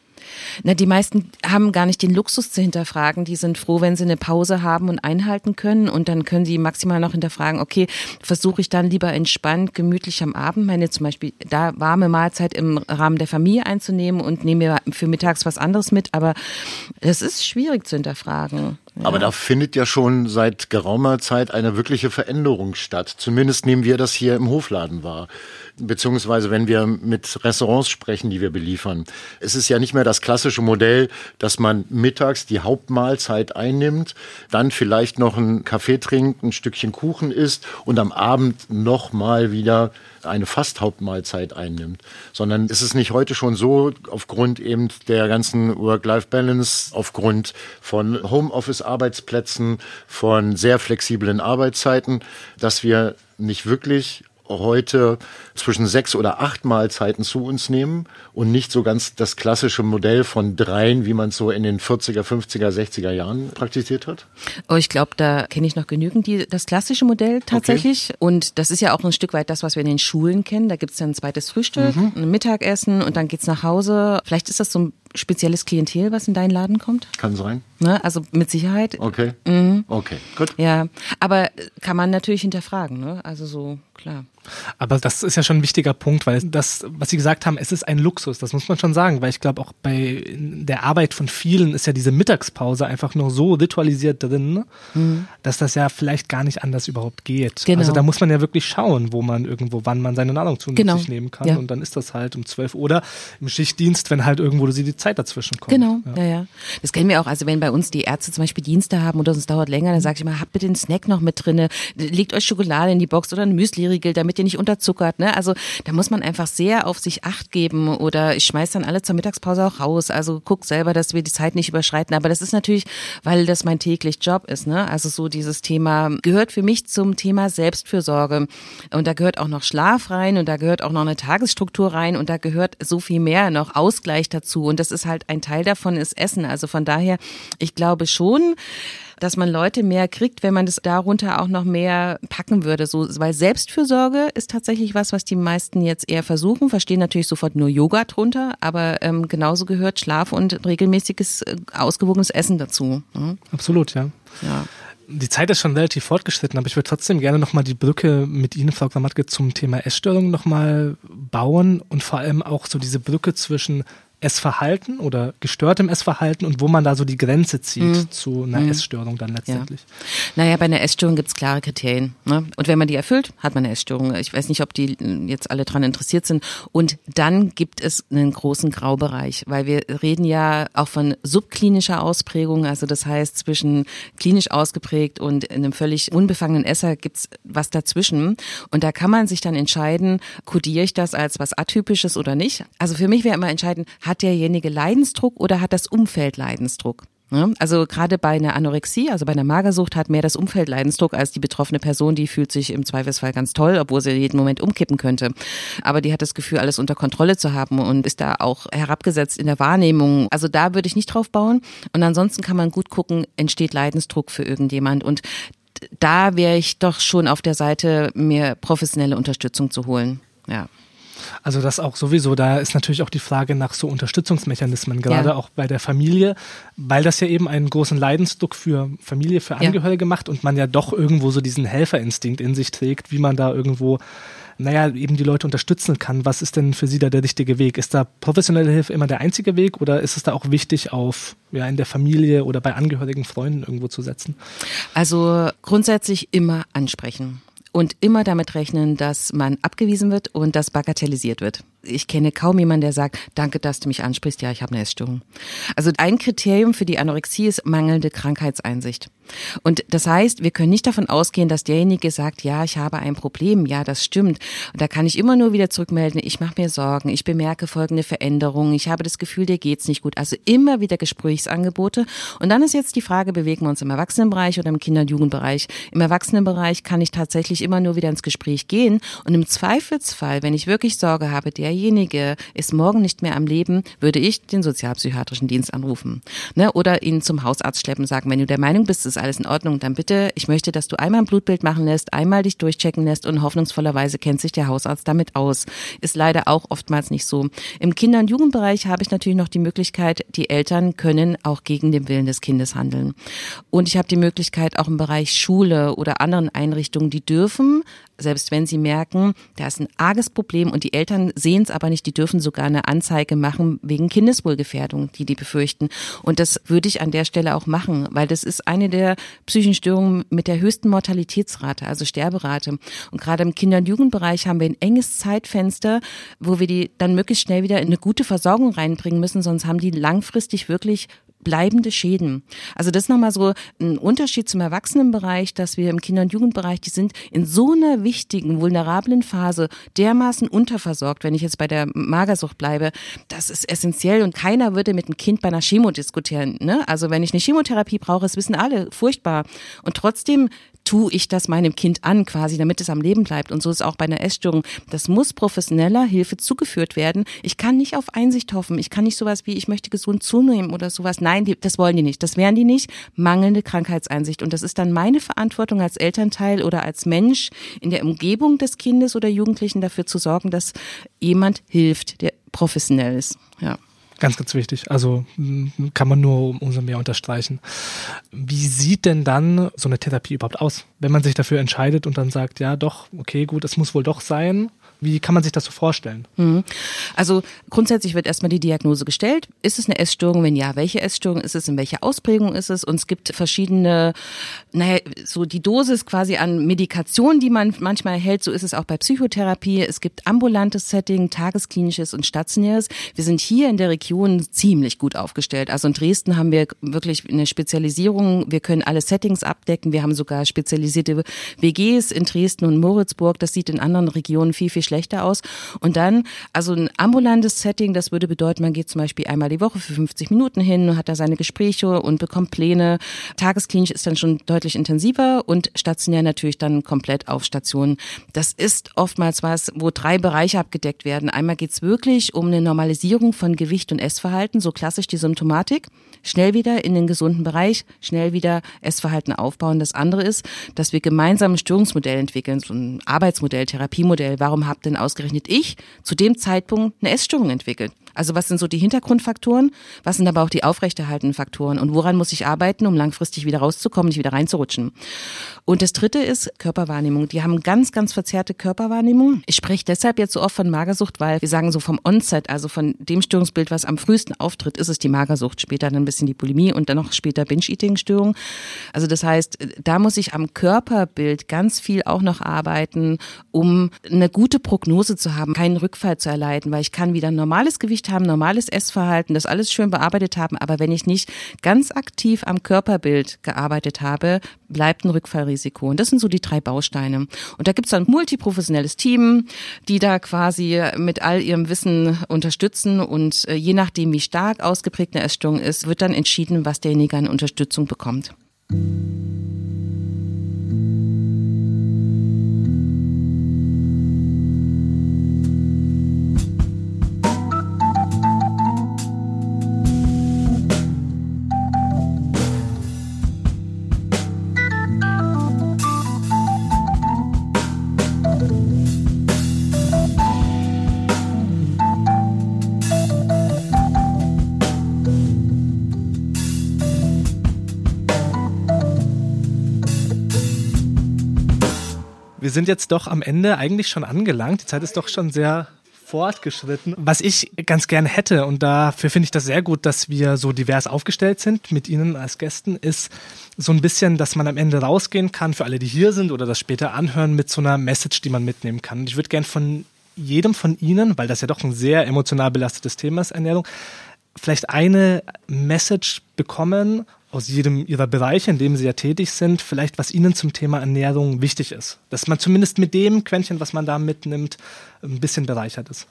Na, die meisten haben gar nicht den Luxus zu hinterfragen. Die sind froh, wenn sie eine Pause haben und einhalten können. Und dann können sie maximal noch hinterfragen, okay, versuche ich dann lieber entspannt, gemütlich am Abend meine zum Beispiel da warme Mahlzeit im Rahmen der Familie einzunehmen und nehme mir für mittags was anderes mit. Aber es ist schwierig zu hinterfragen. Ja. Aber da findet ja schon seit geraumer Zeit eine wirkliche Veränderung statt. Zumindest nehmen wir das hier im Hofladen wahr. Beziehungsweise wenn wir mit Restaurants sprechen, die wir beliefern. Es ist ja nicht mehr das klassische Modell, dass man mittags die Hauptmahlzeit einnimmt, dann vielleicht noch einen Kaffee trinkt, ein Stückchen Kuchen isst und am Abend nochmal wieder eine fast Hauptmahlzeit einnimmt. Sondern es ist nicht heute schon so, aufgrund eben der ganzen Work-Life-Balance, aufgrund von Homeoffice-Arbeitsplätzen, von sehr flexiblen Arbeitszeiten, dass wir nicht wirklich heute zwischen sechs oder acht Mahlzeiten zu uns nehmen und nicht so ganz das klassische Modell von dreien, wie man es so in den vierziger, fünfziger, sechziger Jahren praktiziert hat? Oh, ich glaube, da kenne ich noch genügend die, das klassische Modell tatsächlich. Okay. Und das ist ja auch ein Stück weit das, was wir in den Schulen kennen. Da gibt es ja ein zweites Frühstück, mhm. ein Mittagessen und dann geht's nach Hause. Vielleicht ist das so ein spezielles Klientel, was in deinen Laden kommt? Kann sein. Ne? Also mit Sicherheit. Okay. Mhm. Okay, gut. Ja, aber kann man natürlich hinterfragen, ne? Also so, klar. Aber das ist ja schon ein wichtiger Punkt, weil das, was Sie gesagt haben, es ist ein Luxus, das muss man schon sagen, weil ich glaube auch bei der Arbeit von vielen ist ja diese Mittagspause einfach nur so ritualisiert drin, mhm. dass das ja vielleicht gar nicht anders überhaupt geht. Genau. Also da muss man ja wirklich schauen, wo man irgendwo, wann man seine Nahrung zu genau. sich nehmen kann ja. und dann ist das halt um zwölf Uhr oder im Schichtdienst, wenn halt irgendwo die Zeit dazwischen kommt. Genau, ja. ja, ja. Das kennen wir auch, also wenn bei uns die Ärzte zum Beispiel Dienste haben oder es dauert länger, dann sage ich immer, habt bitte den Snack noch mit drinne, legt euch Schokolade in die Box oder ein Müsli-Riegel, damit damit ihr nicht unterzuckert. Ne? Also da muss man einfach sehr auf sich Acht geben oder ich schmeiß dann alle zur Mittagspause auch raus. Also guck selber, dass wir die Zeit nicht überschreiten. Aber das ist natürlich, weil das mein täglich Job ist. Ne? Also so dieses Thema gehört für mich zum Thema Selbstfürsorge. Und da gehört auch noch Schlaf rein und da gehört auch noch eine Tagesstruktur rein und da gehört so viel mehr noch Ausgleich dazu. Und das ist halt ein Teil davon ist Essen. Also von daher, ich glaube schon, dass man Leute mehr kriegt, wenn man das darunter auch noch mehr packen würde. So, weil Selbstfürsorge ist tatsächlich was, was die meisten jetzt eher versuchen, verstehen natürlich sofort nur Yoga drunter, aber ähm, genauso gehört Schlaf und regelmäßiges, äh, ausgewogenes Essen dazu. Ne? Absolut, ja. Ja. Die Zeit ist schon relativ fortgeschritten, aber ich würde trotzdem gerne nochmal die Brücke mit Ihnen, Frau Gramatke, zum Thema Essstörungen nochmal bauen und vor allem auch so diese Brücke zwischen Essverhalten oder gestörtem Essverhalten und wo man da so die Grenze zieht mhm. zu einer mhm. Essstörung dann letztendlich. Ja. Naja, bei einer Essstörung gibt es klare Kriterien. Ne? Und wenn man die erfüllt, hat man eine Essstörung. Ich weiß nicht, ob die jetzt alle dran interessiert sind. Und dann gibt es einen großen Graubereich, weil wir reden ja auch von subklinischer Ausprägung. Also das heißt, zwischen klinisch ausgeprägt und einem völlig unbefangenen Esser gibt es was dazwischen. Und da kann man sich dann entscheiden, kodiere ich das als was Atypisches oder nicht. Also für mich wäre immer entscheidend, hat derjenige Leidensdruck oder hat das Umfeld Leidensdruck? Also gerade bei einer Anorexie, also bei einer Magersucht hat mehr das Umfeld Leidensdruck als die betroffene Person, die fühlt sich im Zweifelsfall ganz toll, obwohl sie jeden Moment umkippen könnte. Aber die hat das Gefühl, alles unter Kontrolle zu haben und ist da auch herabgesetzt in der Wahrnehmung. Also da würde ich nicht drauf bauen. Und ansonsten kann man gut gucken, entsteht Leidensdruck für irgendjemand. Und da wäre ich doch schon auf der Seite, mir professionelle Unterstützung zu holen. Ja. Also das auch sowieso, da ist natürlich auch die Frage nach so Unterstützungsmechanismen, gerade ja. auch bei der Familie, weil das ja eben einen großen Leidensdruck für Familie, für Angehörige ja. macht und man ja doch irgendwo so diesen Helferinstinkt in sich trägt, wie man da irgendwo, naja, eben die Leute unterstützen kann. Was ist denn für Sie da der richtige Weg? Ist da professionelle Hilfe immer der einzige Weg oder ist es da auch wichtig, auf ja in der Familie oder bei Angehörigen, Freunden irgendwo zu setzen? Also grundsätzlich immer ansprechen. Und immer damit rechnen, dass man abgewiesen wird und das bagatellisiert wird. Ich kenne kaum jemanden, der sagt, danke, dass du mich ansprichst, ja, ich habe eine Essstörung. Also ein Kriterium für die Anorexie ist mangelnde Krankheitseinsicht. Und das heißt, wir können nicht davon ausgehen, dass derjenige sagt, ja, ich habe ein Problem, ja, das stimmt. Und da kann ich immer nur wieder zurückmelden, ich mache mir Sorgen, ich bemerke folgende Veränderungen, ich habe das Gefühl, dir geht's nicht gut. Also immer wieder Gesprächsangebote. Und dann ist jetzt die Frage, bewegen wir uns im Erwachsenenbereich oder im Kinder- und Jugendbereich? Im Erwachsenenbereich kann ich tatsächlich immer nur wieder ins Gespräch gehen. Und im Zweifelsfall, wenn ich wirklich Sorge habe, derjenige ist morgen nicht mehr am Leben, würde ich den sozialpsychiatrischen Dienst anrufen. Ne? Oder ihn zum Hausarzt schleppen, sagen, wenn du der Meinung bist, ist alles in Ordnung, dann bitte, ich möchte, dass du einmal ein Blutbild machen lässt, einmal dich durchchecken lässt und hoffnungsvollerweise kennt sich der Hausarzt damit aus. Ist leider auch oftmals nicht so. Im Kinder- und Jugendbereich habe ich natürlich noch die Möglichkeit, die Eltern können auch gegen den Willen des Kindes handeln. Und ich habe die Möglichkeit auch im Bereich Schule oder anderen Einrichtungen, die dürfen, selbst wenn sie merken, da ist ein arges Problem und die Eltern sehen es aber nicht, die dürfen sogar eine Anzeige machen wegen Kindeswohlgefährdung, die die befürchten. Und das würde ich an der Stelle auch machen, weil das ist eine der psychischen Störungen mit der höchsten Mortalitätsrate, also Sterberate. Und gerade im Kinder- und Jugendbereich haben wir ein enges Zeitfenster, wo wir die dann möglichst schnell wieder in eine gute Versorgung reinbringen müssen, sonst haben die langfristig wirklich bleibende Schäden. Also das ist nochmal so ein Unterschied zum Erwachsenenbereich, dass wir im Kinder- und Jugendbereich, die sind in so einer wichtigen, vulnerablen Phase dermaßen unterversorgt, wenn ich jetzt bei der Magersucht bleibe, das ist essentiell und keiner würde mit einem Kind bei einer Chemo diskutieren. Ne? Also wenn ich eine Chemotherapie brauche, das wissen alle, furchtbar. Und trotzdem tue ich das meinem Kind an, quasi, damit es am Leben bleibt. Und so ist auch bei einer Essstörung. Das muss professioneller Hilfe zugeführt werden. Ich kann nicht auf Einsicht hoffen. Ich kann nicht sowas wie, ich möchte gesund zunehmen oder sowas. Nein, die, das wollen die nicht. Das wären die nicht. Mangelnde Krankheitseinsicht. Und das ist dann meine Verantwortung als Elternteil oder als Mensch in der Umgebung des Kindes oder Jugendlichen dafür zu sorgen, dass jemand hilft, der professionell ist. Ja. Ganz, ganz wichtig. Also kann man nur umso mehr unterstreichen. Wie sieht denn dann so eine Therapie überhaupt aus? Wenn man sich dafür entscheidet und dann sagt, ja doch, okay, gut, es muss wohl doch sein. Wie kann man sich das so vorstellen? Also grundsätzlich wird erstmal die Diagnose gestellt. Ist es eine Essstörung? Wenn ja, welche Essstörung ist es? In welcher Ausprägung ist es? Und es gibt verschiedene, naja, so die Dosis quasi an Medikation, die man manchmal erhält. So ist es auch bei Psychotherapie. Es gibt ambulantes Setting, tagesklinisches und stationäres. Wir sind hier in der Region ziemlich gut aufgestellt. Also in Dresden haben wir wirklich eine Spezialisierung. Wir können alle Settings abdecken. Wir haben sogar spezialisierte W Gs in Dresden und Moritzburg. Das sieht in anderen Regionen viel, viel schlechter aus. Und dann, also ein ambulantes Setting, das würde bedeuten, man geht zum Beispiel einmal die Woche für fünfzig Minuten hin und hat da seine Gespräche und bekommt Pläne. Tagesklinisch ist dann schon deutlich intensiver und stationär natürlich dann komplett auf Station. Das ist oftmals was, wo drei Bereiche abgedeckt werden. Einmal geht es wirklich um eine Normalisierung von Gewicht und Essverhalten, so klassisch die Symptomatik. Schnell wieder in den gesunden Bereich, schnell wieder Essverhalten aufbauen. Das andere ist, dass wir gemeinsam ein Störungsmodell entwickeln, so ein Arbeitsmodell, Therapiemodell. Warum habe denn ausgerechnet ich zu dem Zeitpunkt eine Essstörung entwickelt? Also was sind so die Hintergrundfaktoren? Was sind aber auch die aufrechterhaltenden Faktoren? Und woran muss ich arbeiten, um langfristig wieder rauszukommen, nicht wieder reinzurutschen? Und das dritte ist Körperwahrnehmung. Die haben ganz, ganz verzerrte Körperwahrnehmung. Ich spreche deshalb jetzt so oft von Magersucht, weil wir sagen so vom Onset, also von dem Störungsbild, was am frühesten auftritt, ist es die Magersucht. Später dann ein bisschen die Bulimie und dann noch später Binge-Eating-Störung. Also das heißt, da muss ich am Körperbild ganz viel auch noch arbeiten, um eine gute Prognose zu haben, keinen Rückfall zu erleiden, weil ich kann wieder ein normales Gewicht haben, normales Essverhalten, das alles schön bearbeitet haben, aber wenn ich nicht ganz aktiv am Körperbild gearbeitet habe, bleibt ein Rückfallrisiko. Und das sind so die drei Bausteine. Und da gibt es dann ein multiprofessionelles Team, die da quasi mit all ihrem Wissen unterstützen und je nachdem, wie stark ausgeprägt eine Essstörung ist, wird dann entschieden, was derjenige an Unterstützung bekommt. Wir sind jetzt doch am Ende eigentlich schon angelangt. Die Zeit ist doch schon sehr fortgeschritten. Was ich ganz gerne hätte, und dafür finde ich das sehr gut, dass wir so divers aufgestellt sind mit Ihnen als Gästen, ist so ein bisschen, dass man am Ende rausgehen kann, für alle, die hier sind oder das später anhören, mit so einer Message, die man mitnehmen kann. Und ich würde gerne von jedem von Ihnen, weil das ja doch ein sehr emotional belastetes Thema ist, Ernährung, vielleicht eine Message bekommen aus jedem Ihrer Bereiche, in dem Sie ja tätig sind, vielleicht was Ihnen zum Thema Ernährung wichtig ist. Dass man zumindest mit dem Quäntchen, was man da mitnimmt, ein bisschen bereichert ist.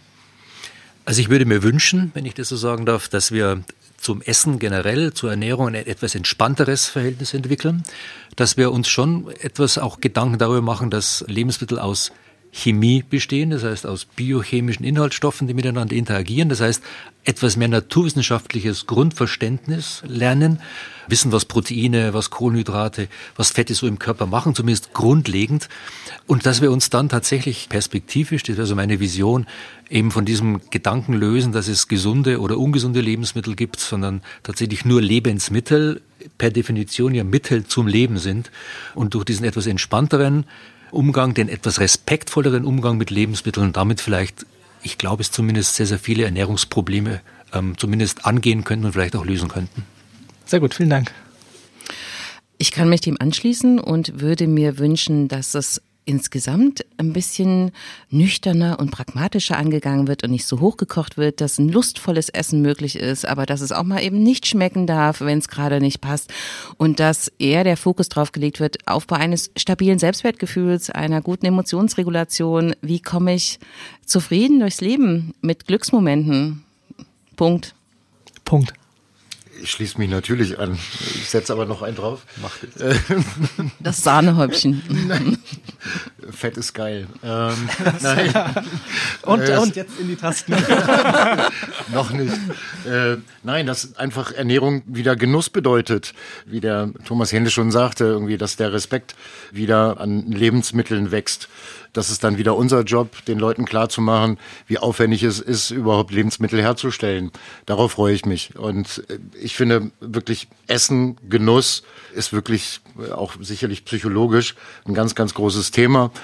Also ich würde mir wünschen, wenn ich das so sagen darf, dass wir zum Essen generell, zur Ernährung ein etwas entspannteres Verhältnis entwickeln, dass wir uns schon etwas auch Gedanken darüber machen, dass Lebensmittel aus Chemie bestehen, das heißt aus biochemischen Inhaltsstoffen, die miteinander interagieren, das heißt etwas mehr naturwissenschaftliches Grundverständnis lernen, wissen, was Proteine, was Kohlenhydrate, was Fette so im Körper machen, zumindest grundlegend, und dass wir uns dann tatsächlich perspektivisch, das wäre so meine Vision, eben von diesem Gedanken lösen, dass es gesunde oder ungesunde Lebensmittel gibt, sondern tatsächlich nur Lebensmittel per Definition ja Mittel zum Leben sind und durch diesen etwas entspannteren Umgang, den etwas respektvolleren Umgang mit Lebensmitteln, damit vielleicht, ich glaube es zumindest, sehr, sehr viele Ernährungsprobleme ähm, zumindest angehen könnten und vielleicht auch lösen könnten. Sehr gut, vielen Dank. Ich kann mich dem anschließen und würde mir wünschen, dass es insgesamt ein bisschen nüchterner und pragmatischer angegangen wird und nicht so hochgekocht wird, dass ein lustvolles Essen möglich ist, aber dass es auch mal eben nicht schmecken darf, wenn es gerade nicht passt, und dass eher der Fokus drauf gelegt wird, Aufbau eines stabilen Selbstwertgefühls, einer guten Emotionsregulation. Wie komme ich zufrieden durchs Leben mit Glücksmomenten? Punkt. Punkt. Ich schließe mich natürlich an. Ich setze aber noch einen drauf. Macht es. Das Sahnehäubchen. Nein. Fett ist geil. Ähm, nein. Und, äh, und jetzt in die Tasten. Noch nicht. Äh, nein, dass einfach Ernährung wieder Genuss bedeutet. Wie der Thomas Hände schon sagte, irgendwie, dass der Respekt wieder an Lebensmitteln wächst. Das ist dann wieder unser Job, den Leuten klarzumachen, wie aufwendig es ist, überhaupt Lebensmittel herzustellen. Darauf freue ich mich. Und ich finde wirklich, Essen, Genuss ist wirklich auch sicherlich psychologisch ein ganz, ganz großes Thema.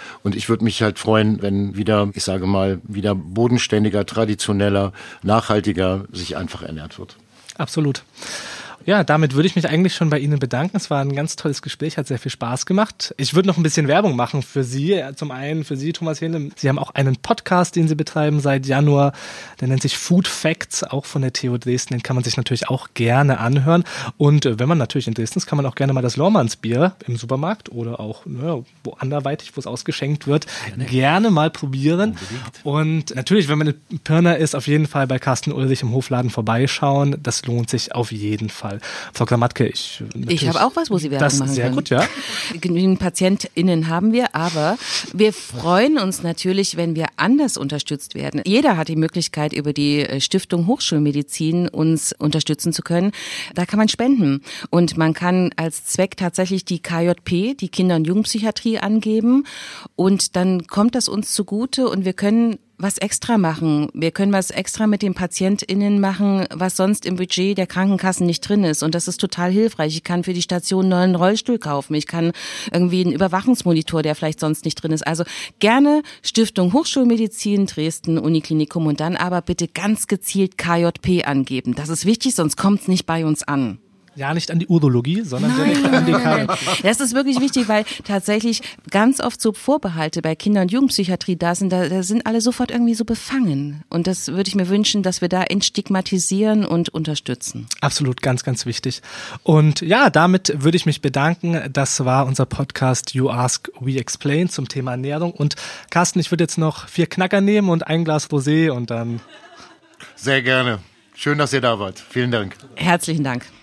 Und ich würde mich halt freuen, wenn wieder, ich sage mal, wieder bodenständiger, traditioneller, nachhaltiger sich einfach ernährt wird. Absolut. Ja, damit würde ich mich eigentlich schon bei Ihnen bedanken. Es war ein ganz tolles Gespräch, hat sehr viel Spaß gemacht. Ich würde noch ein bisschen Werbung machen für Sie. Zum einen für Sie, Thomas Hähnle. Sie haben auch einen Podcast, den Sie betreiben seit Januar. Der nennt sich Food Facts, auch von der T U Dresden. Den kann man sich natürlich auch gerne anhören. Und wenn man natürlich in Dresden ist, kann man auch gerne mal das Lohrmannsbier im Supermarkt oder auch ne, wo anderweitig, wo es ausgeschenkt wird, gerne, gerne mal probieren. Unbedingt. Und natürlich, wenn man in Pirna ist, auf jeden Fall bei Carsten Ulrich im Hofladen vorbeischauen. Das lohnt sich auf jeden Fall. Frau Kramatke, ich... Ich habe auch was, wo Sie Werbung das machen sehr können. Gut, ja. Genügend PatientInnen haben wir, aber wir freuen uns natürlich, wenn wir anders unterstützt werden. Jeder hat die Möglichkeit, über die Stiftung Hochschulmedizin uns unterstützen zu können. Da kann man spenden und man kann als Zweck tatsächlich die K J P, die Kinder- und Jugendpsychiatrie, angeben und dann kommt das uns zugute und wir können was extra machen. Wir können was extra mit den PatientInnen machen, was sonst im Budget der Krankenkassen nicht drin ist. Und das ist total hilfreich. Ich kann für die Station einen neuen Rollstuhl kaufen. Ich kann irgendwie einen Überwachungsmonitor, der vielleicht sonst nicht drin ist. Also gerne Stiftung Hochschulmedizin, Dresden, Uniklinikum und dann aber bitte ganz gezielt K J P angeben. Das ist wichtig, sonst kommt es nicht bei uns an. Ja, nicht an die Urologie, sondern direkt an die K J P. Das ist wirklich wichtig, weil tatsächlich ganz oft so Vorbehalte bei Kinder- und Jugendpsychiatrie da sind, da, da sind alle sofort irgendwie so befangen. Und das würde ich mir wünschen, dass wir da entstigmatisieren und unterstützen. Absolut, ganz, ganz wichtig. Und ja, damit würde ich mich bedanken. Das war unser Podcast You Ask, We Explain zum Thema Ernährung. Und Carsten, ich würde jetzt noch vier Knacker nehmen und ein Glas Rosé und dann... Sehr gerne. Schön, dass ihr da wart. Vielen Dank. Herzlichen Dank.